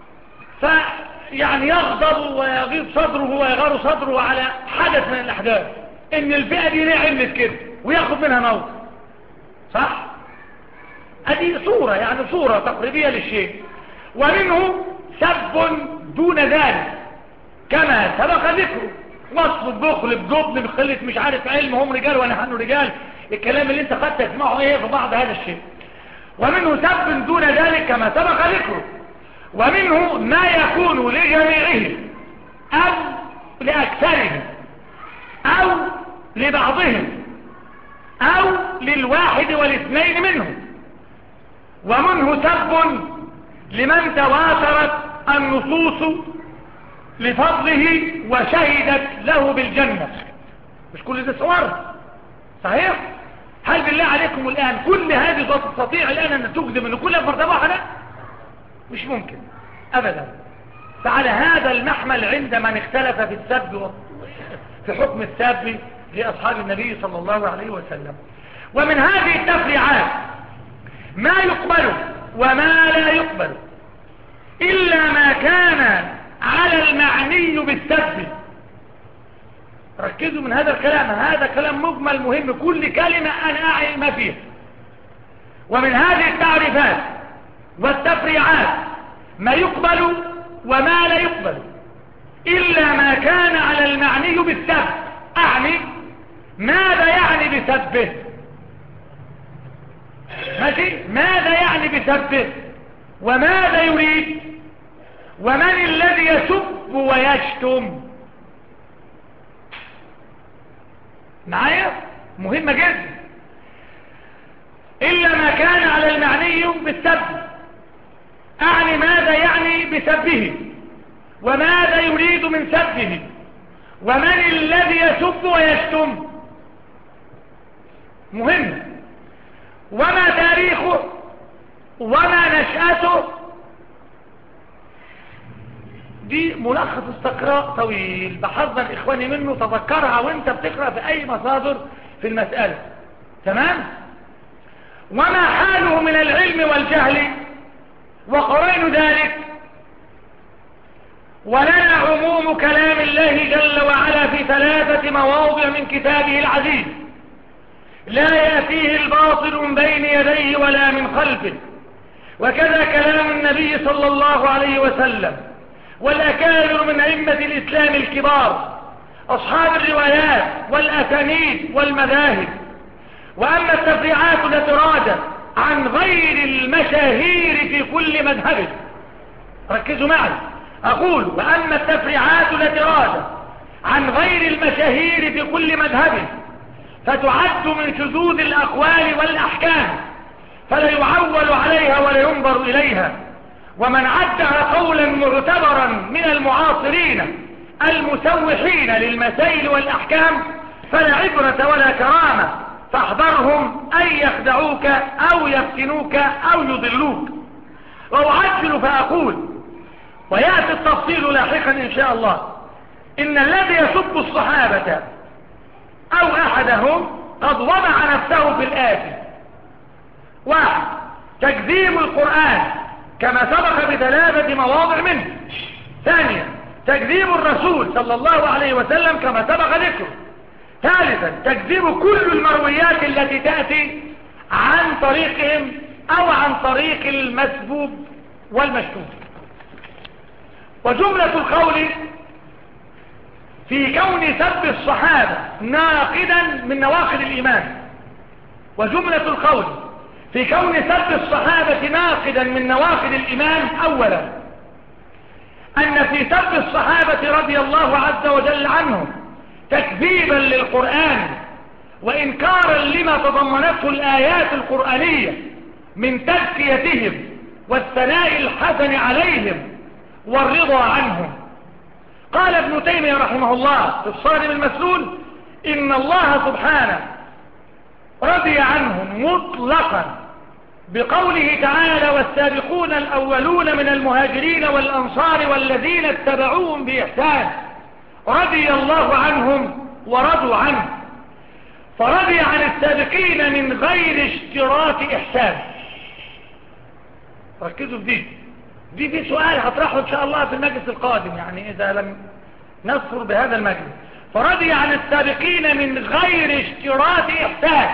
فيعني يغضب ويغيب صدره ويغار صدره على حدث من الأحداث، إن الفئة دي ليه عملت كده وياخد منها موت. صح؟ هذه صورة يعني صورة تقريبية للشيء. ومنه سب دون ذلك كما سبق ذكره، وصف بخل بجبن بخلة مش عارف علم، هم رجال ونحن رجال، الكلام اللي انت قد تسمعه ايه في بعض هذا الشيء. ومنه سب دون ذلك كما سبق ذكره. ومنه ما يكون لجميعهم أو لأكثرهم أو لبعضهم أو للواحد والاثنين منهم. ومنه سب لمن تواترت النصوص لفضله وشهدت له بالجنة. مش كل ده صور؟ صحيح؟ هل بالله عليكم الآن كل هذه تستطيع الآن أن تجزم أن كلها مرتبة واحدة؟ مش ممكن أبدا. فعلى هذا المحمل عند من اختلف في السب في حكم السب لأصحاب النبي صلى الله عليه وسلم. ومن هذه التفريعات ما يقبل وما لا يقبل إلا ما كان على المعني بالسب. ركزوا من هذا الكلام، هذا كلام مجمل مهم، كل كلمة أنا أعي ما فيها. ومن هذه التعريفات والتفريعات ما يقبل وما لا يقبل إلا ما كان على المعني بالسب. أعني ماذا يعني بسبه؟ ماشي؟ ماذا يعني بسبه وماذا يريد ومن الذي يسب ويشتم؟ معايا؟ مهمة جدا. إلا ما كان على المعني بالسب، أعني ماذا يعني بسبه وماذا يريد من سبه ومن الذي يسب ويشتم. مهمة، وما تاريخه وما نشأته. دي ملخص استقراء طويل بحذر إخواني منه، تذكرها وانت بتقرأ في أي مصادر في المسألة. تمام؟ وما حاله من العلم والجهل وقرين ذلك. ولنا عموم كلام الله جل وعلا في ثلاثة مواضع من كتابه العزيز، لا يأتيه الباطل من بين يديه ولا من خلفه. وكذا كلام النبي صلى الله عليه وسلم والأكابر من أئمة الإسلام الكبار أصحاب الروايات والأسانيد والمذاهب. وأما التفريعات التي راجت عن غير المشاهير في كل مذهب، ركزوا معي أقول: وأما التفريعات التي راجت عن غير المشاهير في كل مذهب فتعد من شذوذ الأقوال والأحكام، فلا يعول عليها ولا ينظر إليها. ومن عدها قولا معتبرا من المعاصرين المسوحين للمسائل والأحكام فلا عبرة ولا كرامة، فاحذرهم أن يخدعوك أو يفتنوك أو يضلوك. وأعجل فأقول، ويأتي التفصيل لاحقا إن شاء الله، إن الذي يسب الصحابة أو أحدهم قد وضع نفسه في الآتي: واحد، تكذيب القرآن كما سبق بثلاثة مواضع منه. ثانيا، تكذيب الرسول صلى الله عليه وسلم كما سبق ذكره. ثالثا، تكذيب كل المرويات التي تأتي عن طريقهم أو عن طريق المسبوب والمشتوم. وجملة القول في كون سب الصحابة ناقدا من نواقض الإيمان وجملة القول في كون سب الصحابة ناقدا من نواقض الإيمان أولا أن في سب الصحابة رضي الله عز وجل عنهم تكذيبا للقرآن وإنكارا لما تضمنته الآيات القرآنية من تزكيتهم والثناء الحسن عليهم والرضا عنهم. قال ابن تيمية رحمه الله في الصارم المسلول: إن الله سبحانه رضي عنهم مطلقا بقوله تعالى: والسابقون الأولون من المهاجرين والأنصار والذين اتبعوهم بإحسان رضي الله عنهم ورضوا عنه. فرضي عن السابقين من غير اشتراط إحسان. ركزوا في دي دي في سؤال هطرحه إن شاء الله في المجلس القادم، يعني إذا لم نصفر بهذا المجلس. فرضي عن السابقين من غير اشتراط إحسان.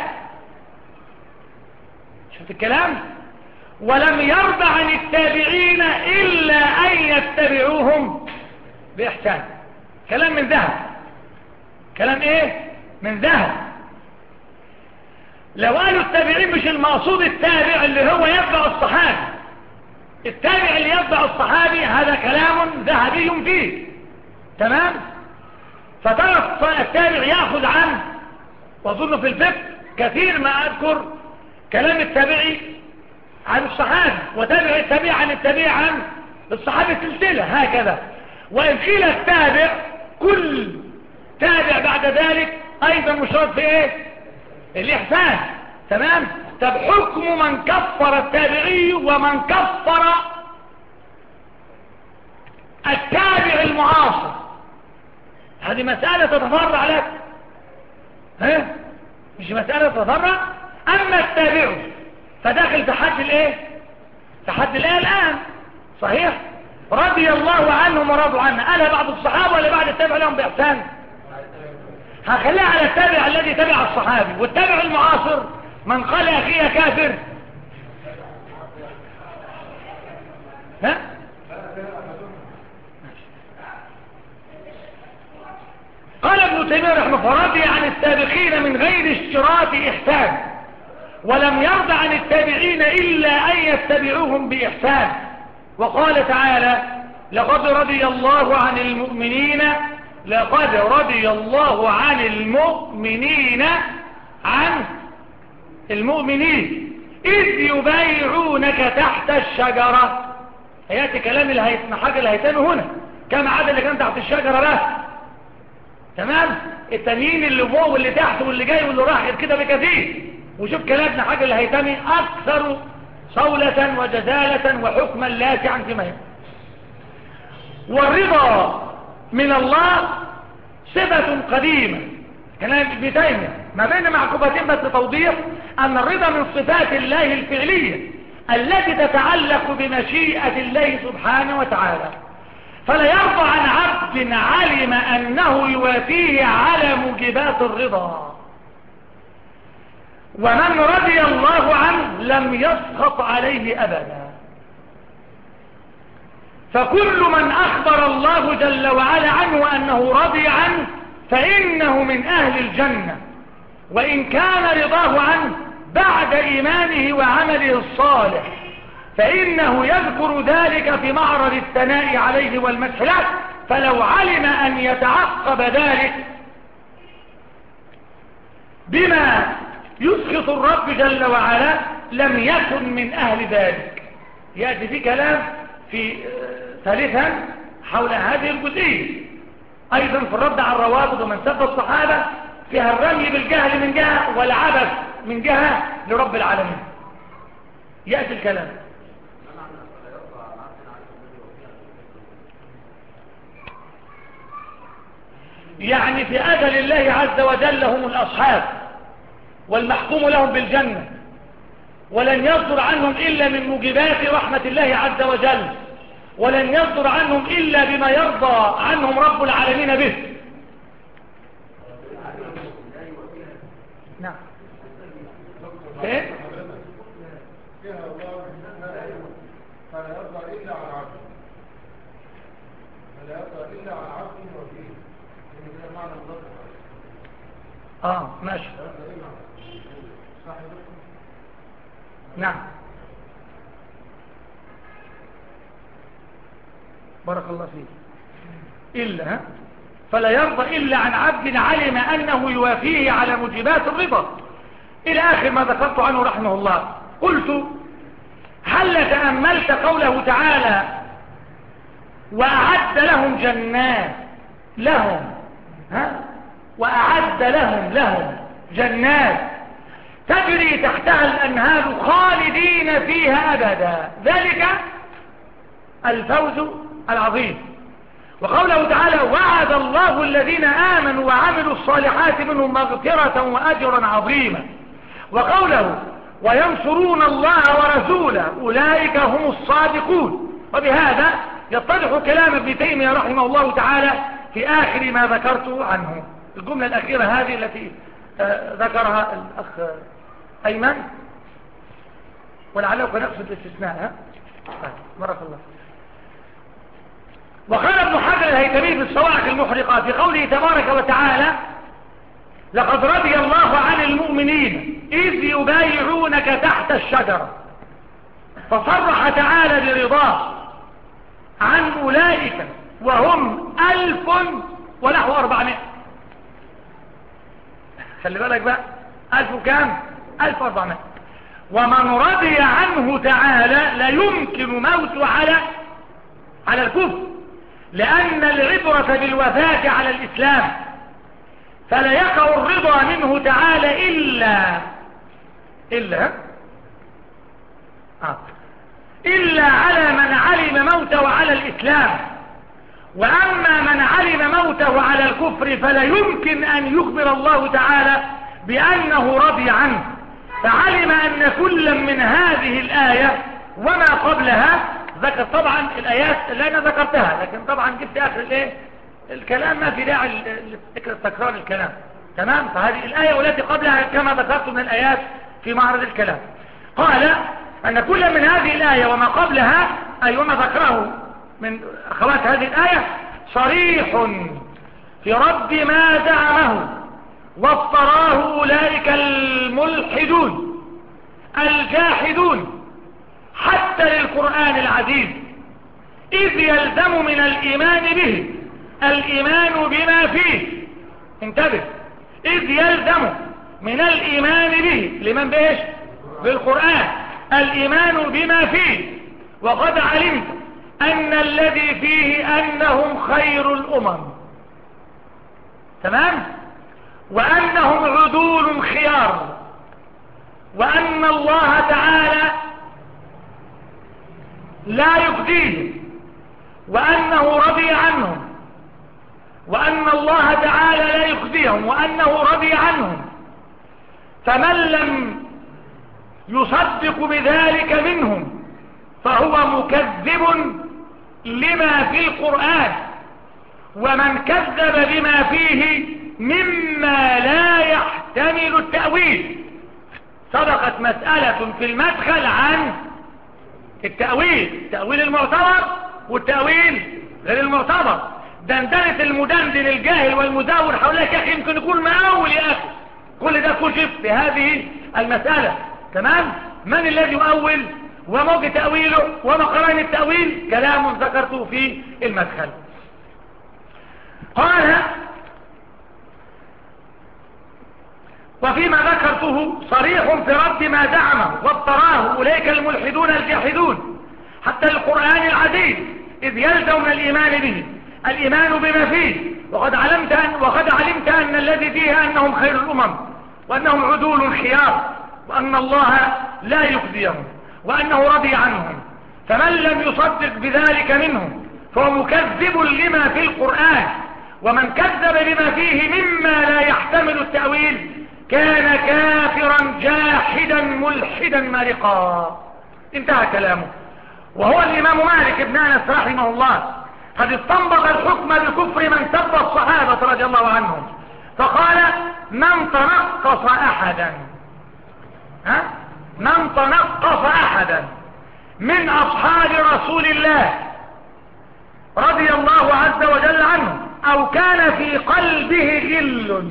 شفت الكلام؟ ولم يرضى عن التابعين إلا أن يتبعوهم بإحسان. كلام من ذهب. كلام إيه؟ من ذهب. لو قالوا التابعين مش المقصود التابع اللي هو يتبع الصحابي، التابع اللي يتبع الصحابي هذا كلام ذهبي فيه. تمام؟ فترى التابع يأخذ عنه، وأظن في الفقه كثير ما أذكر كلام التابعي عن الصحابي وتابع التابع عن التابع عن الصحابي سلسلة هكذا. وإن قيل التابع كل تابع بعد ذلك أيضا مشرط في إيه؟ الإحسان. تمام؟ طب حكم من كفر التابعي ومن كفر التابع المعاصر، هذه مسألة تتفرع لك، ها؟ مش مسألة تتفرع. أما التابع فداخل في حد الإيه؟ في حد الإيه الآن؟ صحيح؟ رضي الله عنهم ورضوا عنه. ألا بعض الصحابة ولا بعد التابع لهم بإحسان؟ هخليها على التابع الذي تبع الصحابي. والتابع المعاصر من قال أخيه كافر، ها؟ قال ابن تيمية رحمه الله: رضي عن السابقين من غير اشتراط إحسان ولم يرضى عن التابعين إلا أن يتبعوهم بإحسان. وقال تعالى: لقد رضي الله عن المؤمنين لقد رضي الله عن المؤمنين عن المؤمنين إذ يبايعونك تحت الشجرة. يأتي كلام الهيثم حاجة الهيثم هنا كما عاد اللي كان تحت الشجرة بس. تمام؟ التانيين اللي فوق واللي تحت واللي جاي واللي راح غير كده بكثير. وشوف كلام ابن حجر الهيثمي أكثر صولة وجزالة وحكما لاسعا فيما يقول. والرضا من الله صفة قديمة، كلام ابن تيمية ما بين معكوفتين بس لتوضيح أن الرضا من صفات الله الفعلية التي تتعلق بمشيئة الله سبحانه وتعالى، فلا يرضى عن عبد علم أنه يوافيه على موجبات الرضا، ومن رضي الله عنه لم يسخط عليه أبدا. فكل من أخبر الله جل وعلا عنه أنه رضي عنه فإنه من أهل الجنة، وإن كان رضاه عنه بعد إيمانه وعمله الصالح فإنه يذكر ذلك في معرض الثناء عليه والمدح له، فلو علم أن يتعقب ذلك بما يسخط الرب جل وعلا لم يكن من أهل ذلك. يأتي في كلام في ثالثا حول هذه الجزئية، أيضا في الرد على الروافض ومن سب الصحابة فيها الرمي بالجهل من جهة والعبث من جهة لرب العالمين. يأتي الكلام يعني في أجل الله عز وجل هم الأصحاب والمحكوم لهم بالجنة، ولن يصدر عنهم إلا من موجبات رحمة الله عز وجل، ولن يصدر عنهم إلا بما يرضى عنهم رب العالمين به. نعم ايه فلا يرضى إلا عن عبد فلا يرضى إلا عن عبد وفيه من معنى مضطر. اه ماشي نعم بارك الله فيك. إلا فلا يرضى إلا عن عبد علم أنه يوافيه على موجبات الرضا إلى آخر ما ذكرت عنه رحمه الله. قلت هل تأملت قوله تعالى وأعد لهم جنات لهم ها وأعد لهم لهم جنات تجري تحتها الأنهار خالدين فيها أبدا، ذلك الفوز العظيم. وقوله تعالى وعد الله الذين آمنوا وعملوا الصالحات منهم مغفرة وأجرا عظيما. وقوله وينصرون الله ورسوله أولئك هم الصادقون. وبهذا يتضح كلام ابن تيمية رحمه الله تعالى في آخر ما ذكرت عنه. الجملة الأخيرة هذه التي آه ذكرها الأخ أيمن ولعله نقصد الاستثناء. بارك الله. وقال ابن حجر الهيثمي في الصواعق المحرقة في قوله تبارك وتعالى لقد رضي الله عن المؤمنين إذ يبايعونك تحت الشجرة، فصرح تعالى برضاه عن أولئك وهم ألف ونحو أربعمائة. خلي بالك بقى ألف كام؟ ألف وأربعمائة. ومن رضي عنه تعالى لا يمكن موت على على الكفر، لأن العبرة بالوفاة على الإسلام، فلا يقع الرضا منه تعالى إلا إلا آه. إلا على من علم موته على الإسلام. وأما من علم موته على الكفر فلا يمكن أن يخبر الله تعالى بأنه رضي عنه. فعلم أن كل من هذه الآية وما قبلها ذكر طبعا الآيات اللي أنا ذكرتها، لكن طبعا جبت آخر الإيه الكلام ما في داعي تكرار الكلام. تمام. فهذه الآية والتي قبلها كما ذكرت من الآيات في معرض الكلام. قال أن كل من هذه الآية وما قبلها أي وما ذكره من أخوات هذه الآية صريح في رد ما زعمه وافتراه أولئك الملحدون الجاحدون حتى للقرآن العزيز، إذ يلزم من الإيمان به الإيمان بما فيه. انتبه، إذ يلزم من الإيمان به الإيمان بإيش؟ بالقرآن، الإيمان بما فيه. وقد علمت أن الذي فيه أنهم خير الأمم. تمام؟ وأنهم عدول خيار، وأن الله تعالى لا يخزيهم، وأنه رضي عنهم، وأن الله تعالى لا يخزيهم وأنه رضي عنهم. فمن لم يصدق بذلك منهم فهو مكذب لما في القرآن، ومن كذب بما فيه مما لا يحتمل التأويل. سبقت مسألة في المدخل عن التأويل، التأويل المعتبر والتأويل غير المعتبر. دندنة المدندن الجاهل والمزور حولك يا أخي يمكن يكون مأول يا أخي، كل ده كشف في هذه المسألة. تمام؟ من الذي يؤول وموجه تأويله ومقرين التأويل؟ كلام ذكرته في المدخل. قال وفيما ذكرته صريح في رد ما زعمه وافتراه أولئك الملحدون الجاحدون حتى القرآن العزيز، إذ يلزم من الإيمان به الإيمان بما فيه، وقد علمت أن, وقد علمت أن الذي فيها أنهم خير الأمم، وأنهم عدول خيار، وأن الله لا يخزيهم، وأنه رضي عنهم. فمن لم يصدق بذلك منهم فهو مكذب لما في القرآن، ومن كذب بما فيه مما لا يحتمل التأويل كان كافرا جاحدا ملحدا مارقا. انتهى كلامه. وهو الإمام مالك بن أنس رحمه الله قد استنبط الحكم بكفر من سب الصحابة رضي الله عنهم، فقال من تنقص أحدا ها؟ من تنقص أحدا من أصحاب رسول الله رضي الله عز وجل عنه أو كان في قلبه غل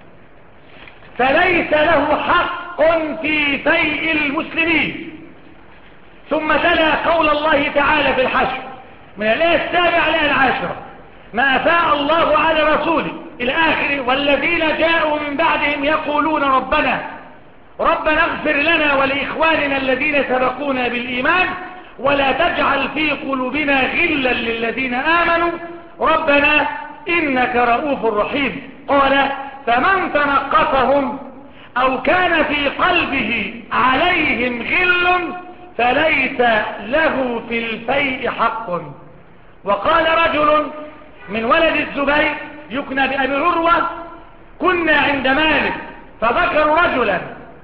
فليس له حق في فيء المسلمين. ثم تلا قول الله تعالى في الحشر من الآية السابعة إلى العاشرة: ما أفاء الله على رسوله إلى آخره: والذين جاءوا من بعدهم يقولون ربنا ربنا اغفر لنا ولإخواننا الذين سبقونا بالإيمان ولا تجعل في قلوبنا غلا للذين آمنوا ربنا إنك رؤوف رحيم. قال فمن تنقصهم أو كان في قلبه عليهم غل فليس له في الفيء حق. وقال رجل من ولد الزبير يكنى بأبي عروة: كنا عند مالك فذكروا رجلا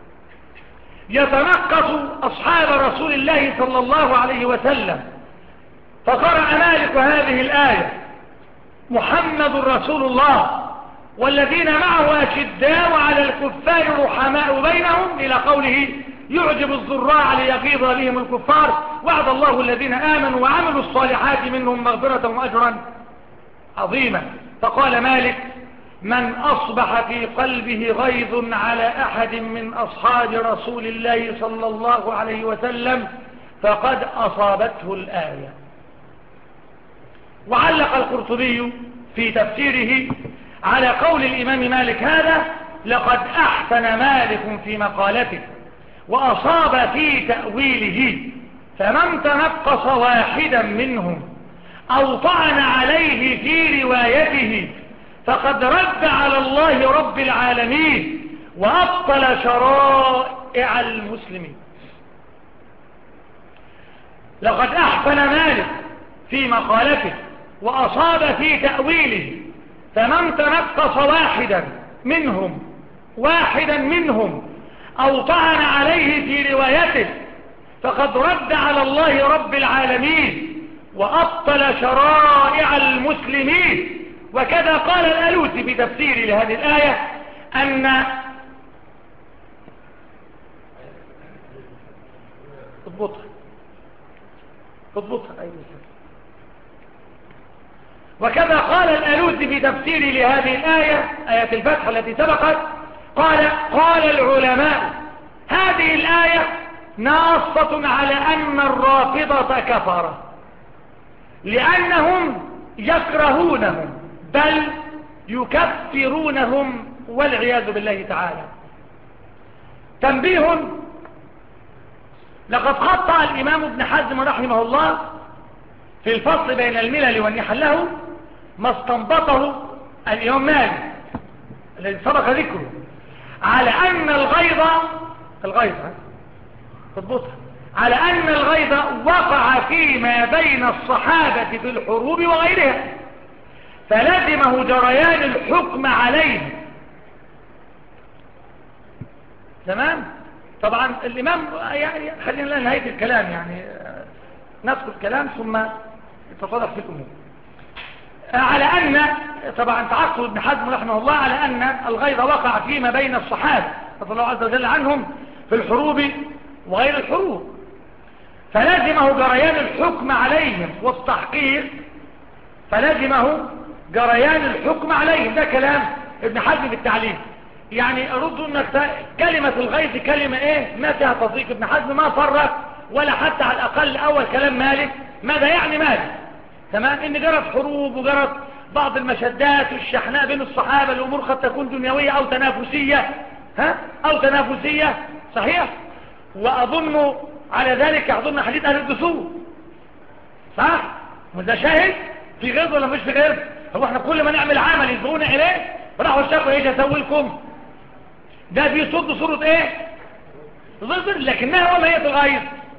يتنقص أصحاب رسول الله صلى الله عليه وسلم، فقرأ مالك هذه الآية: محمد رسول الله والذين معه أشداء على الكفار رحماء بينهم إلى قوله: يعجب الزراع ليغيظ بهم الكفار وعد الله الذين آمنوا وعملوا الصالحات منهم مغفرة وأجرا عظيما. فقال مالك: من أصبح في قلبه غيظ على أحد من أصحاب رسول الله صلى الله عليه وسلم فقد أصابته الآية. وعلق القرطبي في تفسيره على قول الإمام مالك هذا: لقد أحسن مالك في مقالته وأصاب في تأويله، فمن تنقص واحدا منهم أو طعن عليه في روايته فقد رد على الله رب العالمين وأبطل شرائع المسلمين. لقد أحسن مالك في مقالته وأصاب في تأويله، فمن تنقص واحدا منهم واحدا منهم أو طعن عليه في روايته فقد رد على الله رب العالمين وأبطل شرائع المسلمين. وكذا قال الألوسي في تفسير لهذه الآية أن اضبطها اضبطها أيها. وكذا قال الألوسي في تفسير لهذه الآية آية الفتح التي سبقت قال قال العلماء: هذه الآية ناصة على أن الرافضة كفرة لأنهم يكرهونهم بل يكفرونهم والعياذ بالله تعالى. تنبيه: لقد خطأ الإمام ابن حزم رحمه الله في الفصل بين الملل والنحل له ما استنبطه الإمام مالك الذي سبق ذكره على أن الغيظ الغيظ تضبطها على أن الغيظ وقع فيما بين الصحابة في الحروب وغيرها، فلزمه جريان الحكم عليه. تمام. طبعا الإمام يعني خلينا نهاية الكلام، يعني نذكر الكلام ثم يتطرق في الأمور. على أن طبعا تعقل ابن حزم رحمه الله على أن الغيظ وقع فيما بين الصحابة رضي الله عز وجل عنهم في الحروب وغير الحروب، فلزمه جريان الحكم عليهم والتحقيق، فلزمه جريان الحكم عليهم. ده كلام ابن حزم في التعليم. يعني أرد أنك كلمة الغيظ كلمة إيه ما فيها تضييق. ابن حزم ما فرق ولا حتى على الأقل أول كلام مالك ماذا يعني مالك. تمام. إن جرت حروب وجرت بعض المشدات والشحناء بين الصحابة، الأمور قد تكون دنيوية أو تنافسية، ها أو تنافسية صحيح. وأظن على ذلك أظن حديث أهل الدثور صح. وده شاهد في غيظ ولا مش في غيظ؟ هو احنا كل ما نعمل عمل يدعونا إليه راحوا الشيخ ايش اسوي لكم؟ ده بيصد صورة ايه؟ ضد، لكنها وما هي الغيظ؟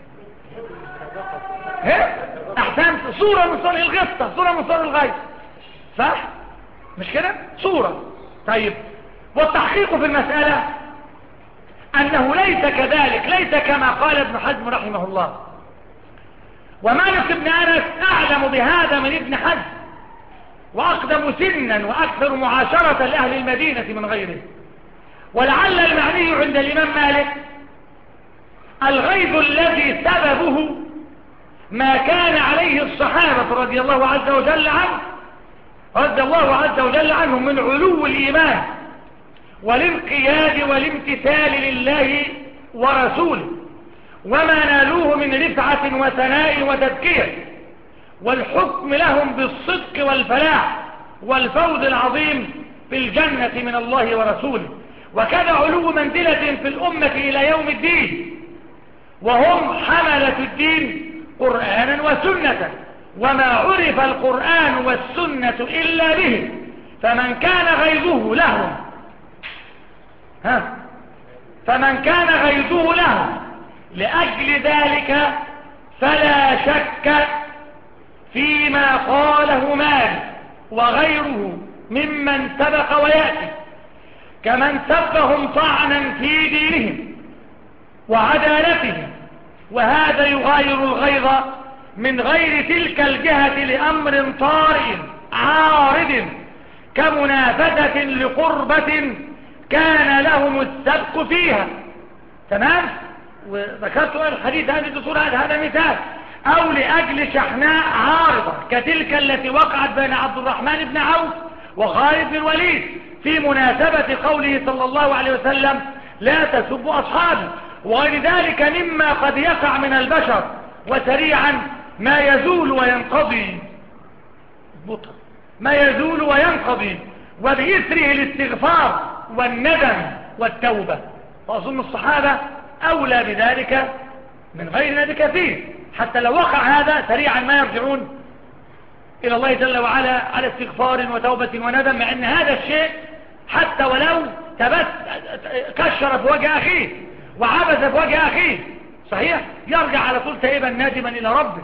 ها؟ احسنت، صورة من صور الغصة، صورة من صور الغيظ صح؟ مش كده؟ صورة. طيب والتحقيق في المسألة أنه ليس كذلك، ليس كما قال ابن حزم رحمه الله. ومالك بن أنس أعلم بهذا من ابن حزم وأقدم سنا وأكثر معاشرة لأهل المدينة من غيره. ولعل المعني عند الإمام مالك الغيظ الذي سببه ما كان عليه الصحابة رضي الله عز وجل عنه رضي الله عز وجل عنهم من علو الإيمان والانقياد والامتثال لله ورسوله، وما نالوه من رفعة وثناء وتذكير، والحكم لهم بالصدق والفلاح والفوز العظيم في الجنة من الله ورسوله، وكذا علو منزلة في الأمة إلى يوم الدين، وهم حملة الدين قرآنا وسنة، وما عرف القرآن والسنة إلا به، فمن كان غيظه لهم ها فمن كان غيظه لهم لأجل ذلك فلا شك فيما قاله مالك وغيره ممن سبق ويأتي، كمن سبهم طعنا في دينهم وعدالتهم، وهذا يغاير الغيظ من غير تلك الجهة لأمر طارئ عارض كمنافسة لقربة كان لهم السبق فيها. تمام. وذكرت الحديث هذه الدستور هذا مثال. أو لأجل شحناء عارضة كتلك التي وقعت بين عبد الرحمن بن عوف وخالد بن الوليد في مناسبة قوله صلى الله عليه وسلم لا تسبوا أصحابي، وغير ذلك مما قد يقع من البشر، وسريعا ما يزول وينقضي ما يزول وينقضي وبإثره الاستغفار والندم والتوبة. وأظن الصحابة أولى بذلك من غيرنا بكثير، حتى لو وقع هذا سريعا ما يرجعون إلى الله جل وعلا على استغفار وتوبة وندم، مع أن هذا الشيء حتى ولو تبت كشر في وجه أخيه وعبث في وجه أخيه صحيح يرجع على طول تائبا نادما إلى ربه.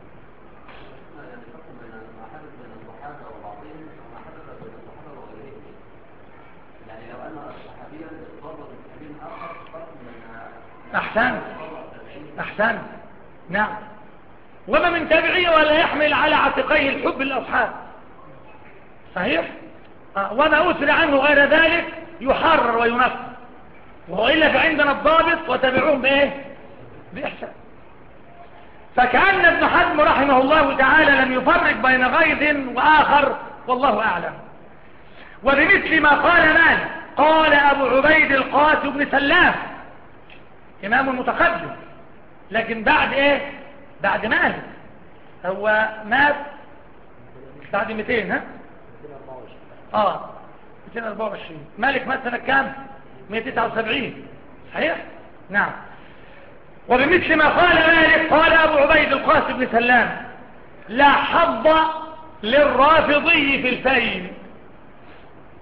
أحسن أحسن نعم. وما من تابعي ولا يحمل على عاتقيه الحب للأصحاب صحيح. آه. وما أسر عنه غير ذلك يحرر وينفذ، وإلا فعندنا الضابط وتابعوهم بإيه بإحسان. فكأن ابن حزم رحمه الله تعالى لم يفرق بين غيظ وآخر والله أعلم. وبمثل ما قال مالك قال أبو عبيد القاسم بن سلام إمام متقدم، لكن بعد إيه بعد مالك هو مات بعد مئتين ها اه مئتين وأربعة وعشرين. مالك مات سنة كام؟ مئتين وتسعة وسبعين صحيح نعم. وبمثل ما قال مالك قال أبو عبيد القاسم بن سلام لا حظ للرافضي في الفيل.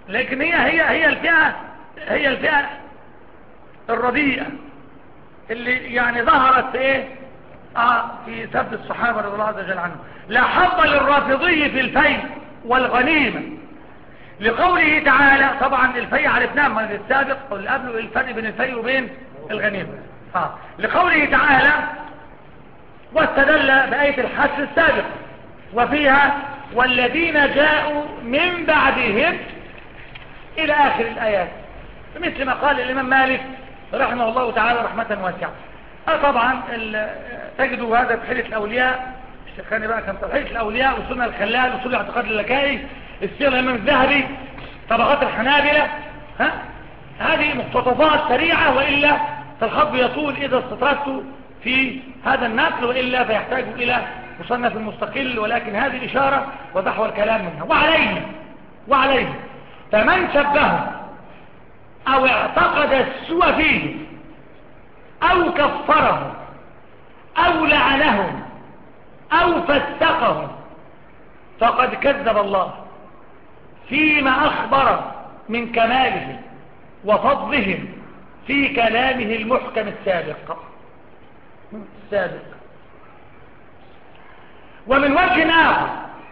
لكن هي هي هي الفئة هي الفئة الرديئة اللي يعني ظهرت في ايه اه في سب الصحابة رضي الله عز وجل عنهم. لا حظ للرافضي في الفيء والغنيمة لقوله تعالى. طبعا الفيء عرفناه من السابق واللي قبله الفرق بين الفيء وبين الغنيمة. اه لقوله تعالى واستدل بآية الحشر السابقة وفيها والذين جاءوا من بعدهم إلى آخر الآيات مثل ما قال الإمام مالك رحمه الله تعالى رحمة واسعة. أه طبعا تجدوا هذا في حلة الأولياء الشيخاني بقى كان في حلة الأولياء وسنة الخلال وسنة الاعتقاد اللكائي السير الإمام الذهبي طبقات الحنابلة. ها هذه مقتطفات سريعة وإلا فالخط يطول إذا استطردت في هذا النقل وإلا فيحتاج إلى مصنف مستقل ولكن هذه إشارة وضحوى الكلام منها. وعليه وعليه فمن شبه أو اعتقد السوء فيه أو كفره أو لعنه أو فسقه فقد كذب الله فيما أخبر من كماله وفضلهم في كلامه المحكم السابق السابق. ومن وجه آخر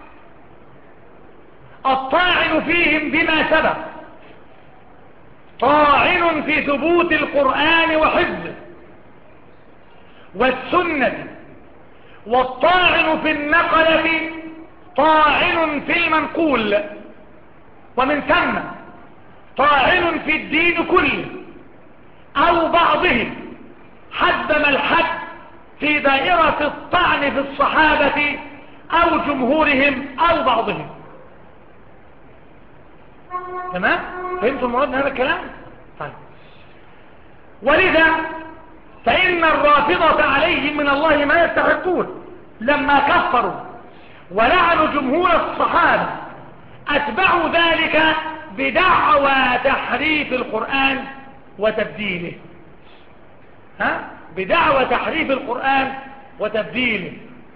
الطاعن فيهم بما سبق طاعن في ثبوت القرآن وحفظه والسنة والطاعن في النقلة طاعن في المنقول ومن ثم طاعن في الدين كله أو بعضهم حدم الحد في دائرة الطعن في الصحابة أو جمهورهم أو بعضهم. تمام؟ فهمتوا المراد من هذا الكلام؟ طيب ولذا فإن الرافضة عليهم من الله ما يستحقون لما كفروا ولعنوا جمهور الصحابة أتبعوا ذلك بدعوى تحريف القرآن وتبديله. ها؟ بدعوى تحريف القرآن وتبديله.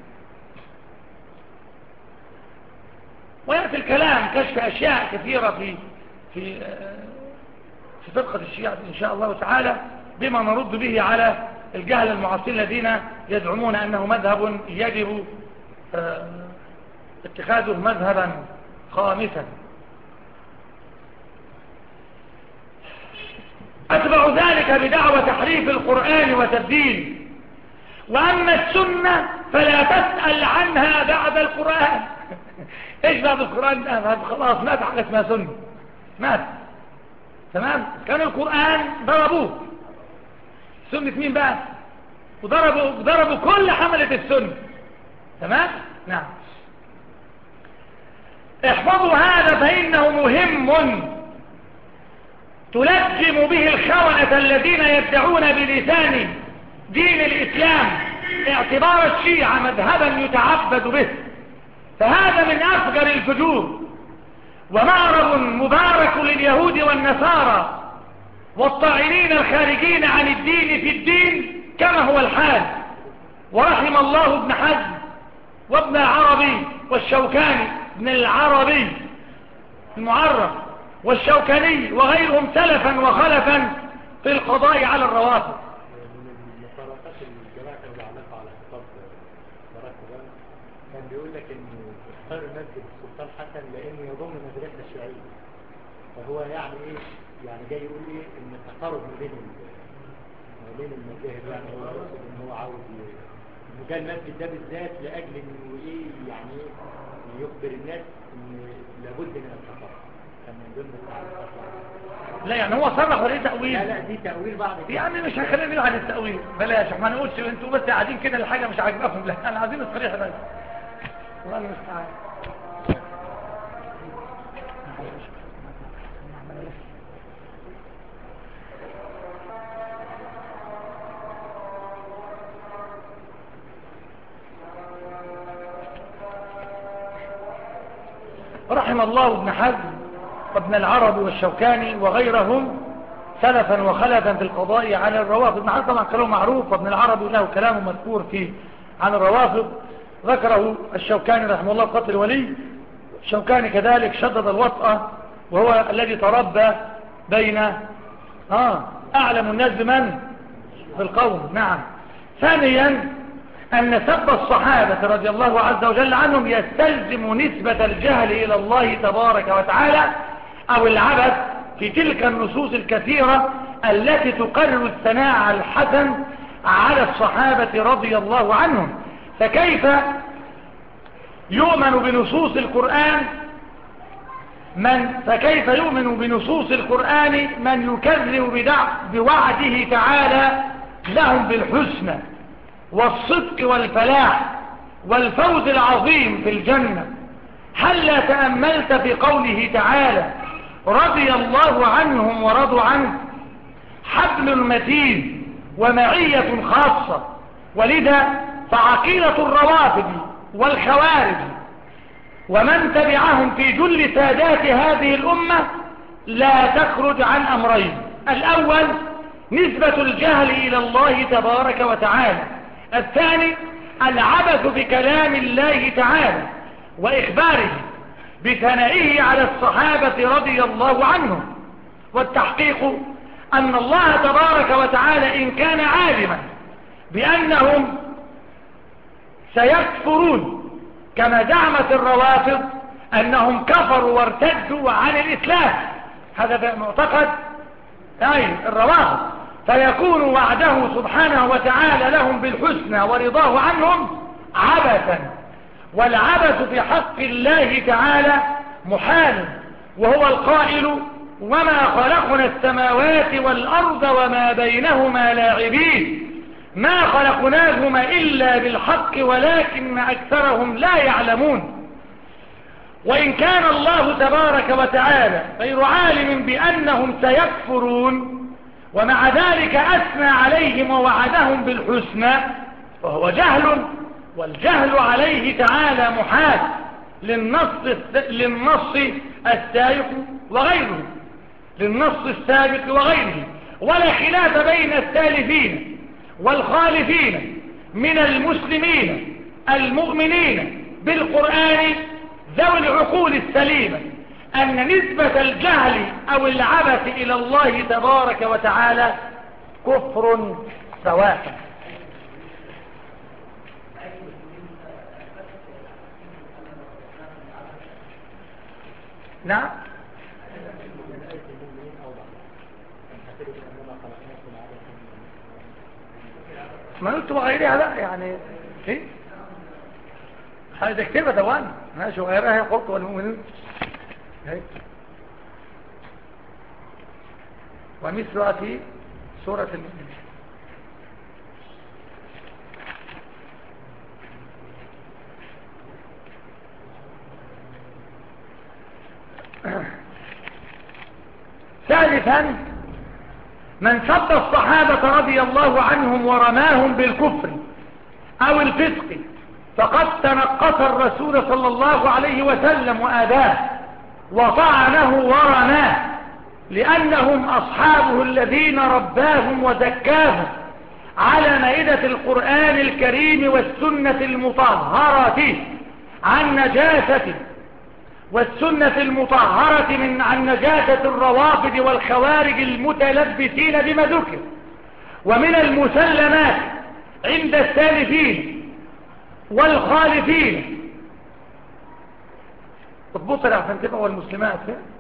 ويأتي الكلام كشف أشياء كثيرة في في في فرقة الشيعة إن شاء الله تعالى بما نرد به على الجهل المعاصرين الذين يزعمون أنه مذهب يجب اتخاذه مذهبا خامسا. أتبع ذلك بدعوى تحريف القرآن وتبديله. وأما السنة فلا تسأل عنها بعد القرآن. إيش بعد القرآن؟ خلاص مات حاجة اسمها سنة مات. تمام؟ كان القرآن ضربوه سنة مين بقى؟ وضربوا ضربوا كل حملة السنة. تمام؟ نعم. احفظوا هذا فإنه مهم تلجم به الخونة الذين يدعون بلسان دين الإسلام اعتبار الشيعة مذهبا يتعبد به. فهذا من أفجر الفجور ومعرض مبارك لليهود والنصارى والطاعنين الخارجين عن الدين في الدين كما هو الحال. ورحم الله ابن حزم وابن العربي والشوكاني ابن العربي المعرف والشوكاني وغيرهم سلفا وخلفا في القضاء على الروافض. من مفارقات الجماعة كانوا بيعلقوا على خطاب باراك اوباما كان بيقول لك انه اختار المسجد السلطان حسن لانه يضم مدرسة الشيوعية. فهو يعني ايه يعني جاي يقول ايه ان التقارب ما بين ما بين المذاهب يعني هو يقصد ان هو عاوز انه جاء المسجد ده بالذات لاجل انه ايه يعني ايه يخبر الناس ان لابد من التقارب. كان من ضمن التعليقات. لا يعني هو صرح ولا تأويل؟ لا لا دي تأويل بعض يا عمي مش هنخلينا عن التأويل بلاش ما نقولش انتوا بس قاعدين كده الحاجة مش عاجباكم. لا انا عايزين الصريح بس. والله المستعان. رحم الله ابن حزم وابن العربي والشوكاني وغيرهم سلفا وخلفا في القضاء على الروافض. ابن حزم طبعا كلام معروف وابن العربي له كلام مذكور فيه عن الروافض ذكره الشوكاني رحمه الله قتل الولي. الشوكاني كذلك شدد الوطأة وهو الذي تربى بين آه أعلم الناس بمن في القوم. نعم. ثانيا أن سب الصحابة رضي الله عز وجل عنهم يستلزم نسبة الجهل إلى الله تبارك وتعالى أو العبث في تلك النصوص الكثيرة التي تقرر الثناء الحسن على الصحابة رضي الله عنهم. فكيف يؤمن بنصوص القرآن من فكيف يؤمن بنصوص القرآن من يكذب بوعده تعالى لهم بالحسنى والصدق والفلاح والفوز العظيم في الجنة؟ هل لا تأملت في قوله تعالى رضي الله عنهم ورضوا عنه؟ حبل متين ومعية خاصة. ولذا فعقيدة الروافض والخوارج ومن تبعهم في جل سادات هذه الأمة لا تخرج عن أمرين: الأول نسبة الجهل إلى الله تبارك وتعالى، الثاني العبث بكلام الله تعالى وإخباره بثنائه على الصحابة رضي الله عنهم. والتحقيق أن الله تبارك وتعالى إن كان عالما بأنهم سيكفرون كما زعمت الروافض أنهم كفروا وارتدوا عن الإسلام، هذا معتقد أي الروافض، فيكون وعده سبحانه وتعالى لهم بالحسنى ورضاه عنهم عبثا. والعبث في حق الله تعالى محال، وهو القائل وما خلقنا السماوات والأرض وما بينهما لاعبين ما خلقناهما إلا بالحق ولكن أكثرهم لا يعلمون. وإن كان الله تبارك وتعالى غير عالم بأنهم سيكفرون ومع ذلك أثنى عليهم ووعدهم بالحسنى فهو جهل، والجهل عليه تعالى محال للنص للنص السابق وغيره للنص السابق وغيره. ولا خلاف بين السالفين والخالفين من المسلمين المؤمنين بالقرآن ذوي العقول السليمة أن نسبة الجهل أو العبث إلى الله تبارك وتعالى كفر سواء. نعم. ما قلت وغيرها لا يعني ايه هذا اكتبها دوان ماشي وغيرها قلت والمؤمنين هيك ومثلها في سورة المؤمنين. ثالثا من سب الصحابة رضي الله عنهم ورماهم بالكفر أو الفسق فقد تنقص الرسول صلى الله عليه وسلم وآداه وطعنه ورماه، لأنهم أصحابه الذين رباهم وزكاهم على مائدة القرآن الكريم والسنة المطهرة عن نجاسة والسنة المطهرة من عن نجاسة الروافض والخوارج المتلبسين بما ذكر. ومن المسلمات عند السالفين والخالفين اضبط عشان تبقى والمسلمات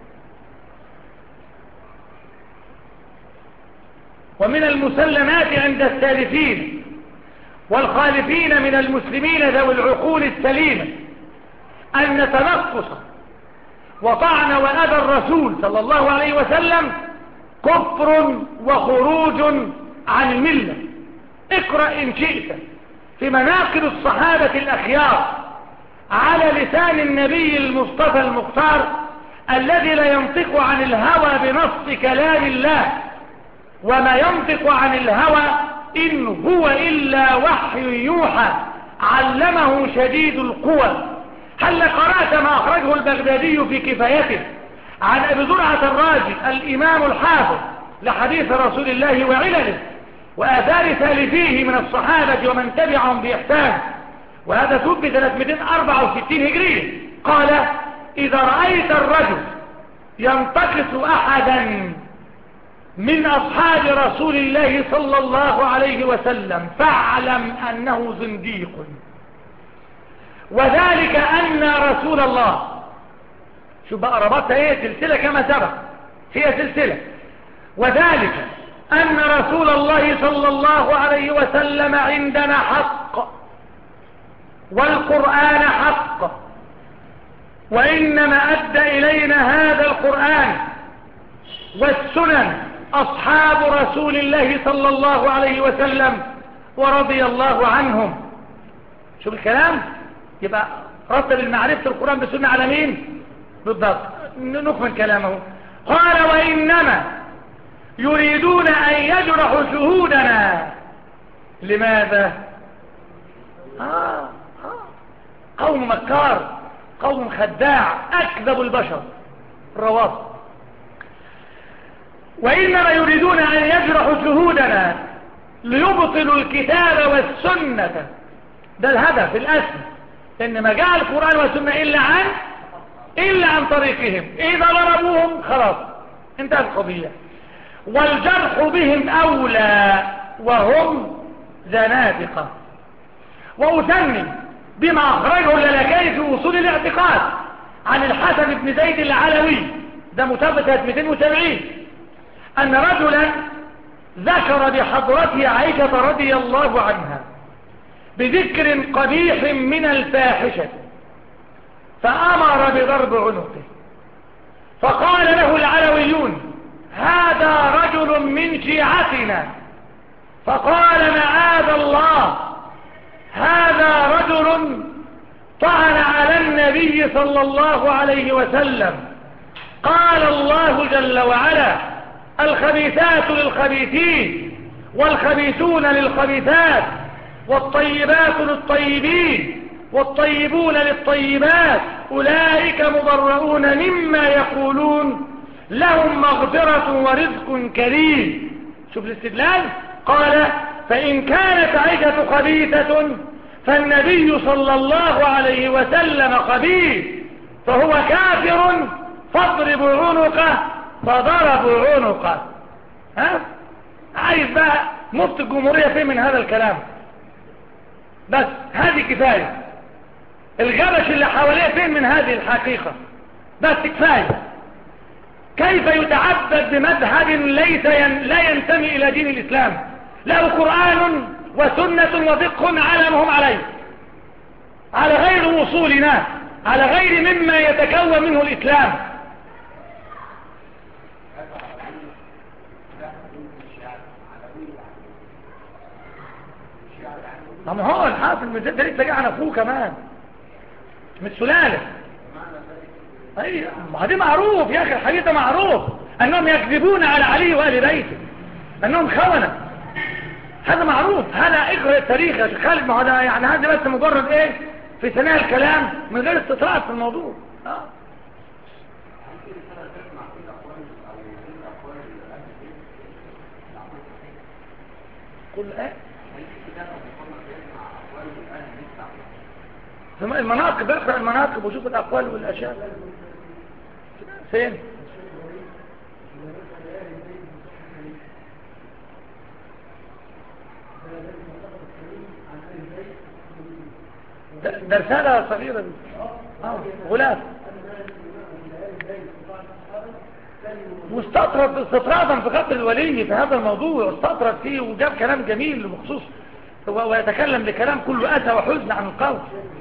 ومن المسلمات عند السالفين والخالفين من المسلمين ذوي العقول السليمة أن تنقص وطعن وأذى الرسول صلى الله عليه وسلم كفر وخروج عن الملة. اقرأ إن شئت في مناقب الصحابة الأخيار على لسان النبي المصطفى المختار الذي لا ينطق عن الهوى بنص كلام الله وما ينطق عن الهوى إن هو إلا وحي يوحى علمه شديد القوى. هل قرأت ما أخرجه البغدادي في كفايته عن أبي زرعة الرازي الإمام الحافظ لحديث رسول الله وعلله وآثار سالفيه من الصحابة ومن تبعهم بإحسان، وهذا توفي ثلاثمائة وأربعة وستين هجرية. قال إذا رأيت الرجل ينتقص أحدا من أصحاب رسول الله صلى الله عليه وسلم فاعلم أنه زنديق. وذلك أن رسول الله، شو بقى ربطها، هي سلسلة كما سبق، هي سلسلة. وذلك أن رسول الله صلى الله عليه وسلم عندنا حق، والقرآن حق، وإنما أدى إلينا هذا القرآن والسنن أصحاب رسول الله صلى الله عليه وسلم ورضي الله عنهم. شو الكلام؟ يبقى رتب المعرفة القرآن بالسنة على مين بالضبط. نكمل كلامه. قال وإنما يريدون أن يجرحوا شهودنا. لماذا؟ آه آه قوم مكار، قوم خداع، أكذب البشر الروافض. وإنما يريدون أن يجرحوا شهودنا ليبطلوا الكتاب والسنة. ده الهدف الأسمى، إن ما جاء القرآن والسنة إلا عن إلا عن طريقهم. إذا ضربوهم خلاص انتهى القضية. والجرح بهم أولى وهم زنادقة. وأثني بما أخرجه اللالكائي في وصول الاعتقاد عن الحسن بن زيد العلوي، ده متابعة مئتين وسبعين، أن رجلا ذكر بحضرته عائشة رضي الله عنها بذكر قبيح من الفاحشة، فأمر بضرب عنقه. فقال له العلويون هذا رجل من شيعتنا، فقال معاذ الله هذا رجل طعن على النبي صلى الله عليه وسلم. قال الله جل وعلا الخبيثات للخبيثين والخبيثون للخبيثات والطيبات للطيبين والطيبون للطيبات أولئك مبرؤون مما يقولون لهم مغفرة ورزق كريم. شوف الاستدلال. قال فإن كانت عائشة خبيثة فالنبي صلى الله عليه وسلم خبيث فهو كافر فاضرب عنقه، فضربوا عنقه. ها عايز بقى مفتي الجمهورية فين من هذا الكلام؟ بس هذه كفاية. الغبش اللي حواليه فين من هذه الحقيقة؟ بس كفاية. كيف يتعبد بمذهب ليس ين... لا ينتمي إلى دين الإسلام، له قرآن وسنة وفقه على ما هم عليه، على غير وصولنا، على غير مما يتكون منه الإسلام. ما هو الحافظ من زيد ده لسه جاي عن اخوه كمان من السلاله. اي ما دي معروف يا اخي، الحديث ده معروف انهم يكذبون على علي وآل بيته، انهم خونه. هذا معروف، هذا اقرا التاريخ يا شيخ خالد. ما هذا يعني هذا بس مجرد ايه في ثناء الكلام من غير استطراد في الموضوع. اه كل ايه المناقب، اقرأ المناقب وشوف الأقوال والأشياء فين. ده رسالة صغيرة دي اه غلاف واستطرد استطرادا في خط الولي في هذا الموضوع، استطرد فيه وجاب كلام جميل بخصوص ويتكلم بكلام كله أسى وحزن عن القول.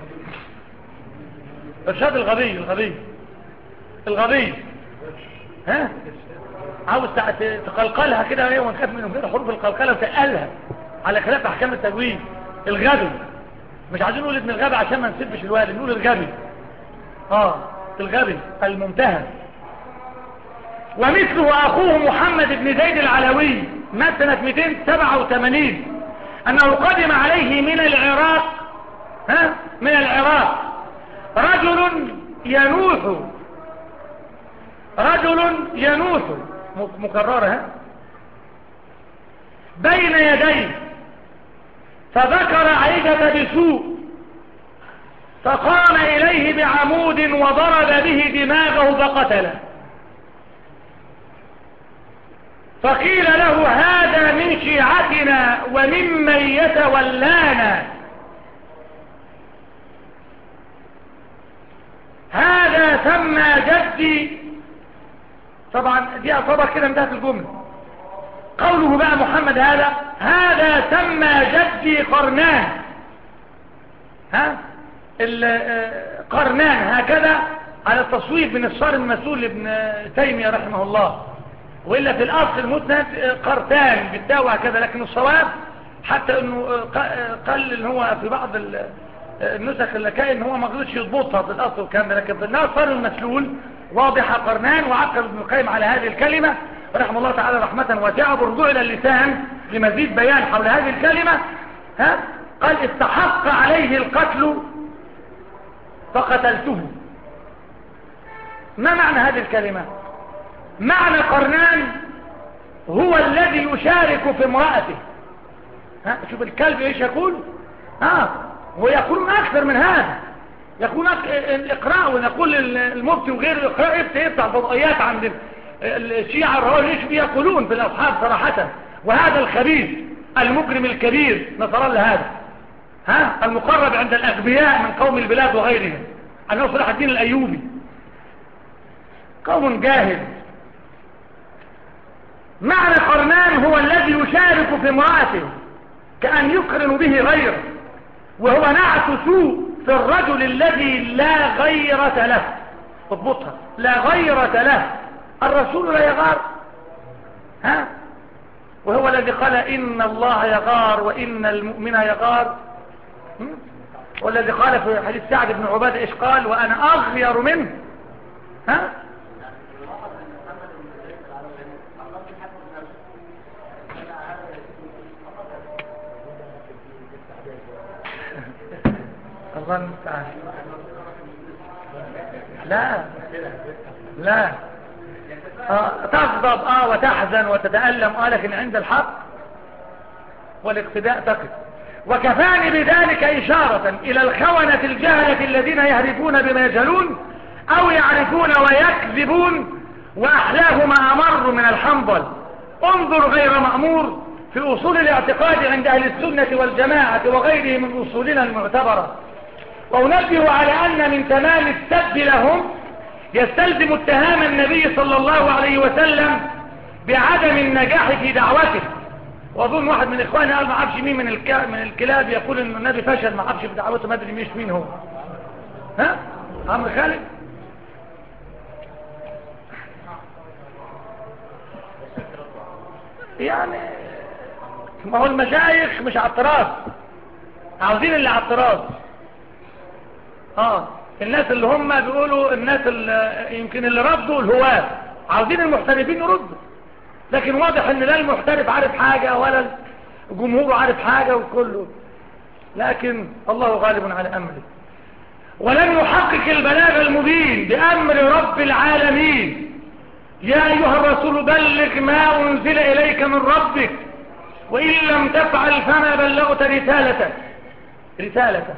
إرشاد الغبي الغبي الغبي ها عاوز تقلقلها كده ايه ونخاف من غير حروف القلقله وتقلها على خلاف احكام التجويد. الغبي مش عايزين نقول ابن الغبي عشان ما نسبش الوالد، نقول الغبي اه الغبي الممتهن. ومثله اخوه محمد بن زيد العلوي مات سنه مئتين وسبعة وثمانين، انه قدم عليه من العراق ها من العراق رجل ينوح رجل ينوح مكررة ها بين يديه، فذكر عائشة بسوء، فقام إليه بعمود وضرب به دماغه فقتله. فقيل له هذا من شيعتنا وممن يتولانا، هذا سمى جدي. طبعا دي أصابة كده انتهت الجملة. قوله بقى محمد هذا هذا سمى جدي قرنان، ها القرنان هكذا على التصويب من الصارم المسؤول ابن تيمية رحمه الله، وإلا في الأصل المسند قرتان بالتاء هكذا، لكن الصواب حتى انه قال ان هو في بعض النسخ اللي كان هو ما قدرش يضبطها في الأصل والكلام ده، لكن في النص صار المسلول واضحة قرنان. وعقب ابن القيم على هذه الكلمة رحمه الله تعالى رحمة واسعة بالرجوع إلى اللسان لمزيد بيان حول هذه الكلمة، ها قال استحق عليه القتل فقتلته. ما معنى هذه الكلمة؟ معنى قرنان هو الذي يشارك في امرأته. ها شوف الكلب ايش يقول، ها ويقولون اكثر من هذا، يقول اقرأوا ونقول المفتي وغير اقرأ يفتح الفضائيات عند الشيعة الروافض ايش بيقولون في الاصحاب صراحة. وهذا الخبيث المجرم الكبير نصر الله هذا، ها المقرب عند الاغبياء من قوم البلاد وغيرهم، انه صلاح الدين الايوبي، قوم جاهل. معنى قرنان هو الذي يشارك في امرأته كأن يقرن به غيره، وهو نعت سوء في الرجل الذي لا غيرة له. اضبطها، لا غيرة له. الرسول لا يغار، ها وهو الذي قال إن الله يغار وإن المؤمن يغار، والذي قال في حديث سعد بن عبادة إيش قال؟ وأنا أغير منه. ها الله المستعان. لا لا آه تغضب اه وتحزن وتتألم اه لكن عند الحق والاقتداء تقف. وكفاني بذلك إشارة إلى الخونة الجهلة الذين يهرفون بما يجهلون أو يعرفون ويكذبون وأحلاهما أمر من الحنظل. انظر غير مأمور في أصول الاعتقاد عند أهل السنة والجماعة وغيره من أصولنا المعتبرة. وأنبه على أن من تمام السب لهم يستلزم اتهام النبي صلى الله عليه وسلم بعدم النجاح في دعوته. وأظن واحد من إخواني قال ما عرفش مين من, الك... من الكلاب يقول إن النبي فشل ما عرفش في دعوته، ما أدري مش مين هو. ها عمرو خالد يعني ما هو المشايخ مش على الطراز، عاوزين اللي على الطراز. اه الناس اللي هم بيقولوا الناس اللي يمكن اللي ردوا الهواة عاوزين المحترفين يردوا، لكن واضح ان لا المحترف عارف حاجة ولا الجمهور عارف حاجة وكله، لكن الله غالب على امره. ولن يحقق البلاغ المبين بامر رب العالمين. يا ايها الرسول بلغ ما انزل اليك من ربك وان لم تفعل فما بلغت رسالته رسالته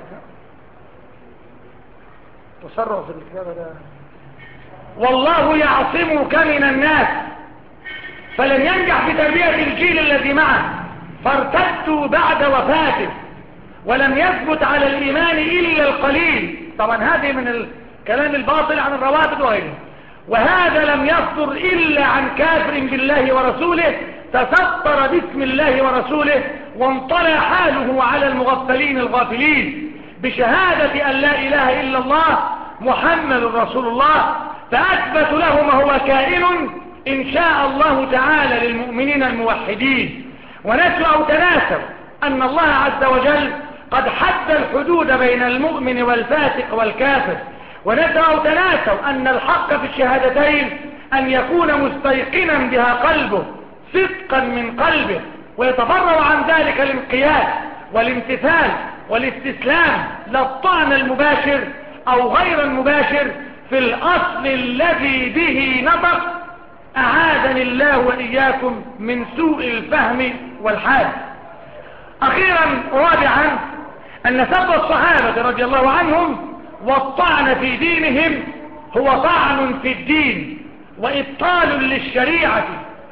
وصروا في الكتاب ده. والله يعصمك من الناس. فلم ينجح في تربية الجيل الذي معه فارتدوا بعد وفاته، ولم يثبت على الإيمان إلا القليل. طبعا هذه من الكلام الباطل عن الروافض وغيره. وهذا لم يصدر إلا عن كافر بالله ورسوله تستر باسم الله ورسوله وانطلع حاله على المغفلين الغافلين بشهادة أن لا إله إلا الله محمد رسول الله، فأثبت له ما هو كائن إن شاء الله تعالى للمؤمنين الموحدين. ونسوا أو تناسوا أن الله عز وجل قد حد الحدود بين المؤمن والفاسق والكافر. ونسوا أو تناسوا أن الحق في الشهادتين أن يكون مستيقنا بها قلبه صدقا من قلبه، ويتفرع عن ذلك الانقياد والامتثال والاستسلام لا الطعن المباشر أو غير المباشر في الأصل الذي به نطق. أعاذني الله وإياكم من سوء الفهم والحال. أخيرا رابعا أن سب الصحابة رضي الله عنهم والطعن في دينهم هو طعن في الدين وإبطال للشريعة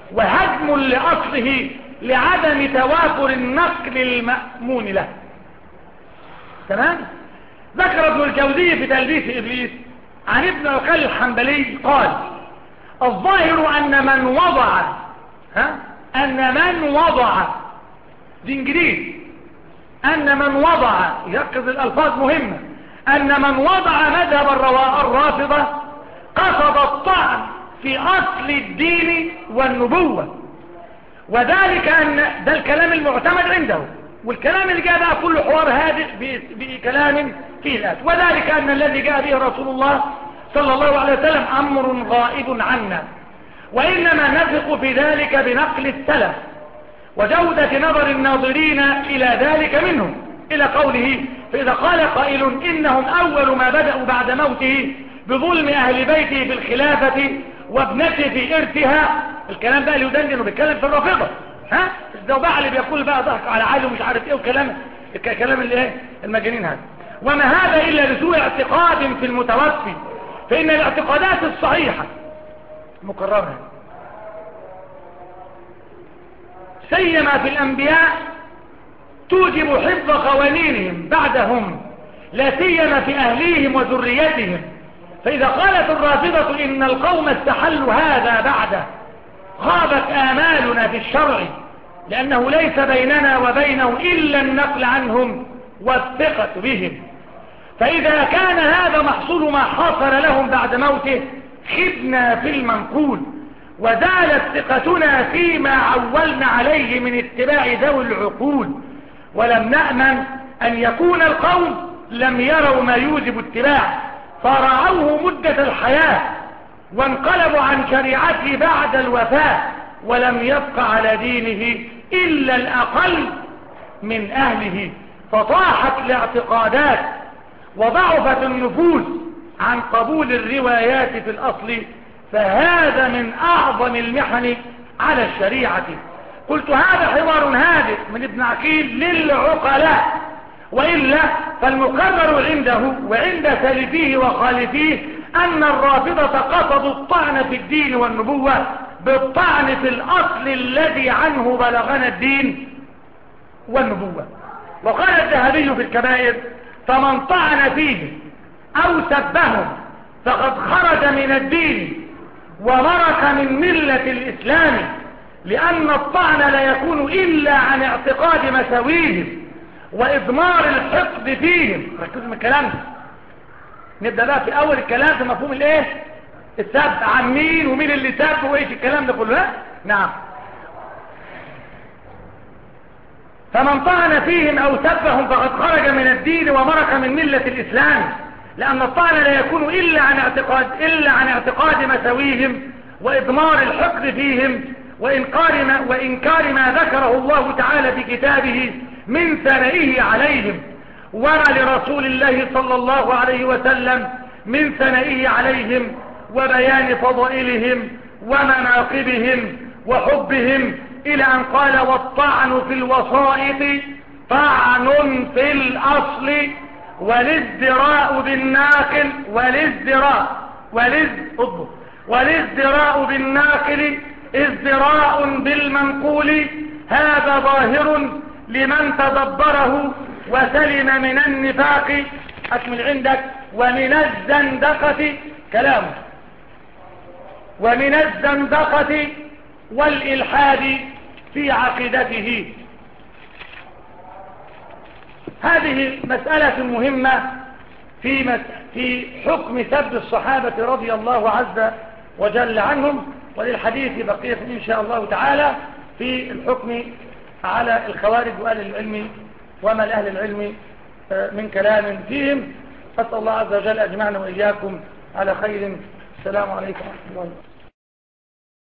وهدم لأصله لعدم توافر النقل المأمون له. تمام. ذكر ابن الجوزي في تلبيس إبليس عن ابن عقيل الحنبلي قال الظاهر أن من وضع ها أن من وضع دي انجليز أن من وضع يركز الألفاظ مهمة أن من وضع مذهب الرافضة قصد الطعن في أصل الدين والنبوة، وذلك أن ده الكلام المعتمد عنده، والكلام اللي جاء بقى كل حوار هادئ بكلام فيه الآن، وذلك أن الذي جاء به رسول الله صلى الله عليه وسلم أمر غائب عنا، وإنما نثق في ذلك بنقل السلف وجودة نظر الناظرين إلى ذلك منهم، إلى قوله فإذا قال قائل إنهم أول ما بدأوا بعد موته بظلم أهل بيته في الخلافة وابنته في إرثها. الكلام بقى اللي يدندن وبيتكلم في الرافضة، ها الزوبعة اللي بيقول بقى ضحك على عالي ومش عارف ايه وكلام الكلام اللي ايه المجانين هذا. وما هذا إلا لسوء اعتقاد في المتوفي، فإن الاعتقادات الصحيحة مكررة سيما في الأنبياء توجب حفظ قوانينهم بعدهم، لا سيما في أهليهم وذريتهم. فإذا قالت الرافضة إن القوم استحلوا هذا بعده خابت آمالنا في الشرع، لأنه ليس بيننا وبينه إلا النقل عنهم والثقة بهم. فإذا كان هذا محصول ما حصل لهم بعد موته خبنا في المنقول، وزالت ثقتنا فيما عولنا عليه من اتباع ذوي العقول، ولم نأمن أن يكون القوم لم يروا ما يوجب اتباع فرعوه مدة الحياة وانقلبوا عن شريعته بعد الوفاة، ولم يبق على دينه إلا الأقل من أهله، فطاحت الاعتقادات وضعفت النفوس عن قبول الروايات في الأصل، فهذا من أعظم المحن على الشريعة. قلت هذا حوار هادئ من ابن عقيل للعقلاء، وإلا فالمقرر عنده وعند سالفيه وخالفيه أن الرافضة قصدوا الطعن في الدين والنبوة بالطعن في الأصل الذي عنه بلغنا الدين والنبوة. وقال الذهبي في الكبائر فمن طعن فيه أو سبهم فقد خرج من الدين ومرق من ملة الإسلام، لأن الطعن لا يكون إلا عن اعتقاد مساويهم وإضمار الحقد فيهم. ركزوا من الكلام ده. نبدأ بقى في أول الكلام في مفهوم الإيه؟ السب عن مين ومين اللي سب وإيش الكلام ده كله. نعم. فمن طعن فيهم أو سبهم فقد خرج من الدين ومرق من ملة الإسلام، لأن الطعن لا يكون إلا عن اعتقاد إلا عن اعتقاد مساويهم وإضمار الحقد فيهم وإنكار ما, وإنكار ما ذكره الله تعالى في كتابه من ثنائه عليهم، وما لرسول الله صلى الله عليه وسلم من ثنائه عليهم وبيان فضائلهم ومناقبهم وحبهم، إلى أن قال والطعن في الوسائط طعن في الأصل والازدراء بالناقل والازدراء والازدراء والازدراء بالناقل ازدراء بالمنقول، هذا ظاهر لمن تدبره وسلم من النفاق. أكمل عندك. ومن الزندقة كلام ومن الزندقة والإلحاد في عقيدته. هذه مسألة مهمة في مس... في حكم سب الصحابة رضي الله عز وجل عنهم، وللحديث بقية إن شاء الله تعالى في الحكم على الخوارج وأهل العلم وما لأهل العلم من كلام فيهم. أسأل الله عز وجل أجمعنا وإياكم على خير. السلام عليكم ورحمة الله وبركاته.